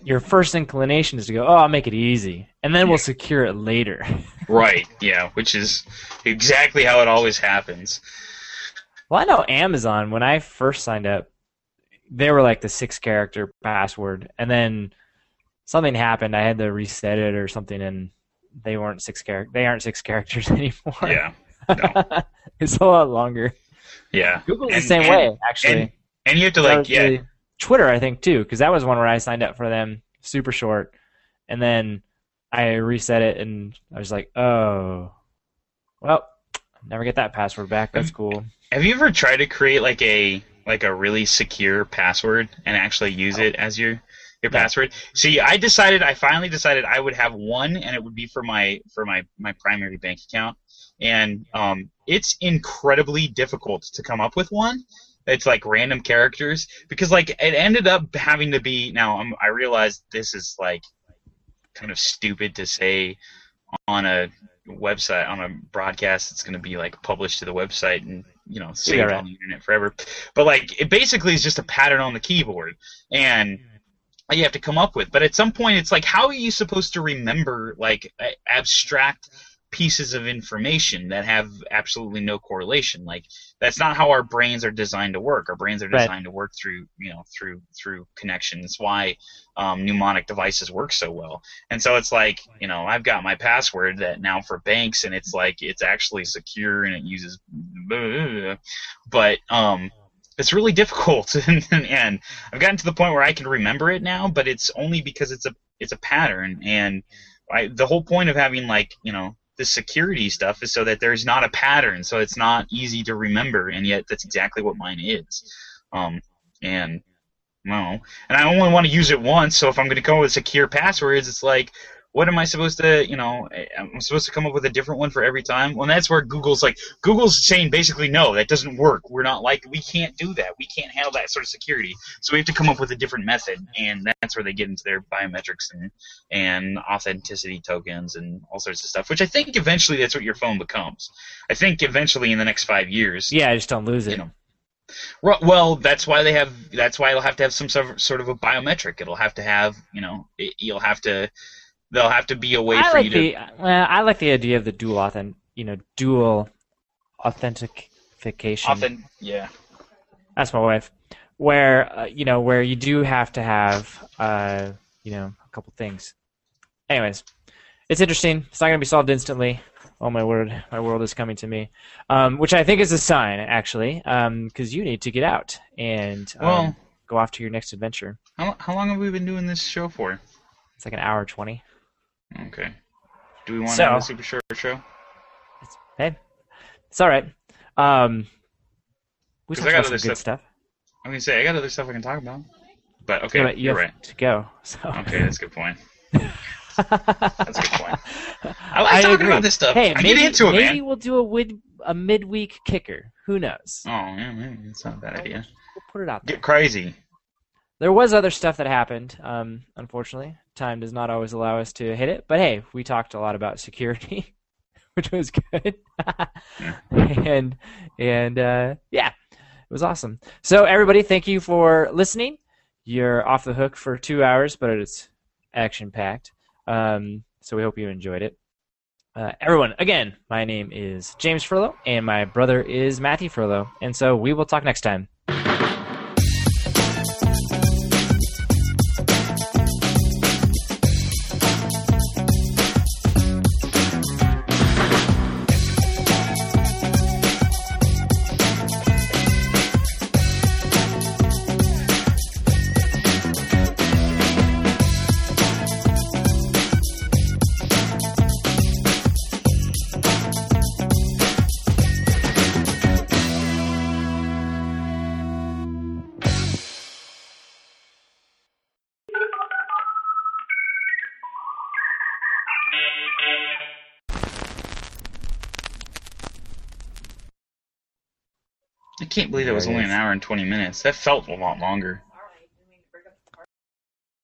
your first inclination is to go, oh, I'll make it easy, and then Yeah. we'll secure it later. Right, yeah, which is exactly how it always happens. Well, I know Amazon, when I first signed up, they were like the six-character password, and then something happened. I had to reset it or something, and they weren't six char- They aren't six characters anymore. Yeah, no. It's a lot longer. Yeah. Google's And- the same and- way, actually. And, and you have to, That like, was yeah, really- Twitter, I think, too, because that was one where I signed up for them, super short, and then I reset it, and I was like, oh, well, never get that password back. That's cool. have you ever tried to create, like, a like a really secure password and actually use it as your your Yeah. password? See, I decided, I finally decided I would have one, and it would be for my for my, my primary bank account. And um, it's incredibly difficult to come up with one. It's like random characters because like it ended up having to be. Now I'm, I realize this is like kind of stupid to say on a website, on a broadcast. It's going to be like published to the website and you know saved right. on the internet forever. But like it basically is just a pattern on the keyboard and you have to come up with. But at some point, it's like, how are you supposed to remember like a- abstract pieces of information that have absolutely no correlation? Like that's not how our brains are designed to work. Our brains are Right. designed to work through, you know, through through connection. That's why um, mnemonic devices work so well. And so it's like, you know, I've got my password that now for banks, and it's like it's actually secure and it uses, but um, it's really difficult. and, and I've gotten to the point where I can remember it now, but it's only because it's a it's a pattern. And I, the whole point of having like you know the security stuff is so that there's not a pattern, so it's not easy to remember, and yet that's exactly what mine is. Um, and no, and I only want to use it once, so if I'm going to come up with secure passwords, it's like, what am I supposed to, you know, I'm supposed to come up with a different one for every time? Well, that's where Google's like, Google's saying basically, no, that doesn't work. We're not like, we can't do that. We can't handle that sort of security. So we have to come up with a different method, and that's where they get into their biometrics and, and authenticity tokens and all sorts of stuff, which I think eventually that's what your phone becomes. I think eventually in the next five years, Yeah, I just don't lose it. you know, well, well, that's why they have. That's why it'll have to have some sort of, sort of a biometric. It'll have to have, you know, it, you'll have to. There'll have to be a way I for like you to. the well, I like the idea of the dual authentic, you know, dual authentication. Often, yeah. That's my wife. Where uh, you know, where you do have to have, uh, you know, a couple things. Anyways, it's interesting. It's not going to be solved instantly. Oh my word, my world is coming to me, um, which I think is a sign, actually, because you need to get out and um, Well- go off to your next adventure. How how long have we been doing this show for? It's like an hour twenty. Okay. Do we want So- to have a super short show? It's, hey, it's all right. Um, we 'Cause talked I got about some other good stuff- stuff. I'm gonna say I got other stuff I can talk about. But okay, Yeah, but you you're have right. to go. So. Okay, that's a good point. That's a good point. I like I talking agree. about this stuff. Hey, I maybe, get into it, maybe man. we'll do a wid, a midweek kicker. Who knows? Oh, yeah, maybe it's not a bad idea. We'll put it out there. Get crazy. There was other stuff that happened. Um, unfortunately, time does not always allow us to hit it. But hey, we talked a lot about security, which was good. and and uh, yeah, it was awesome. So everybody, thank you for listening. You're off the hook for two hours, but it's action packed. Um, so we hope you enjoyed it. Uh, everyone, again, my name is James Furlow, and my brother is Matthew Furlow. And so we will talk next time. I can't believe it was There it only an is. hour and twenty minutes. That felt a lot longer.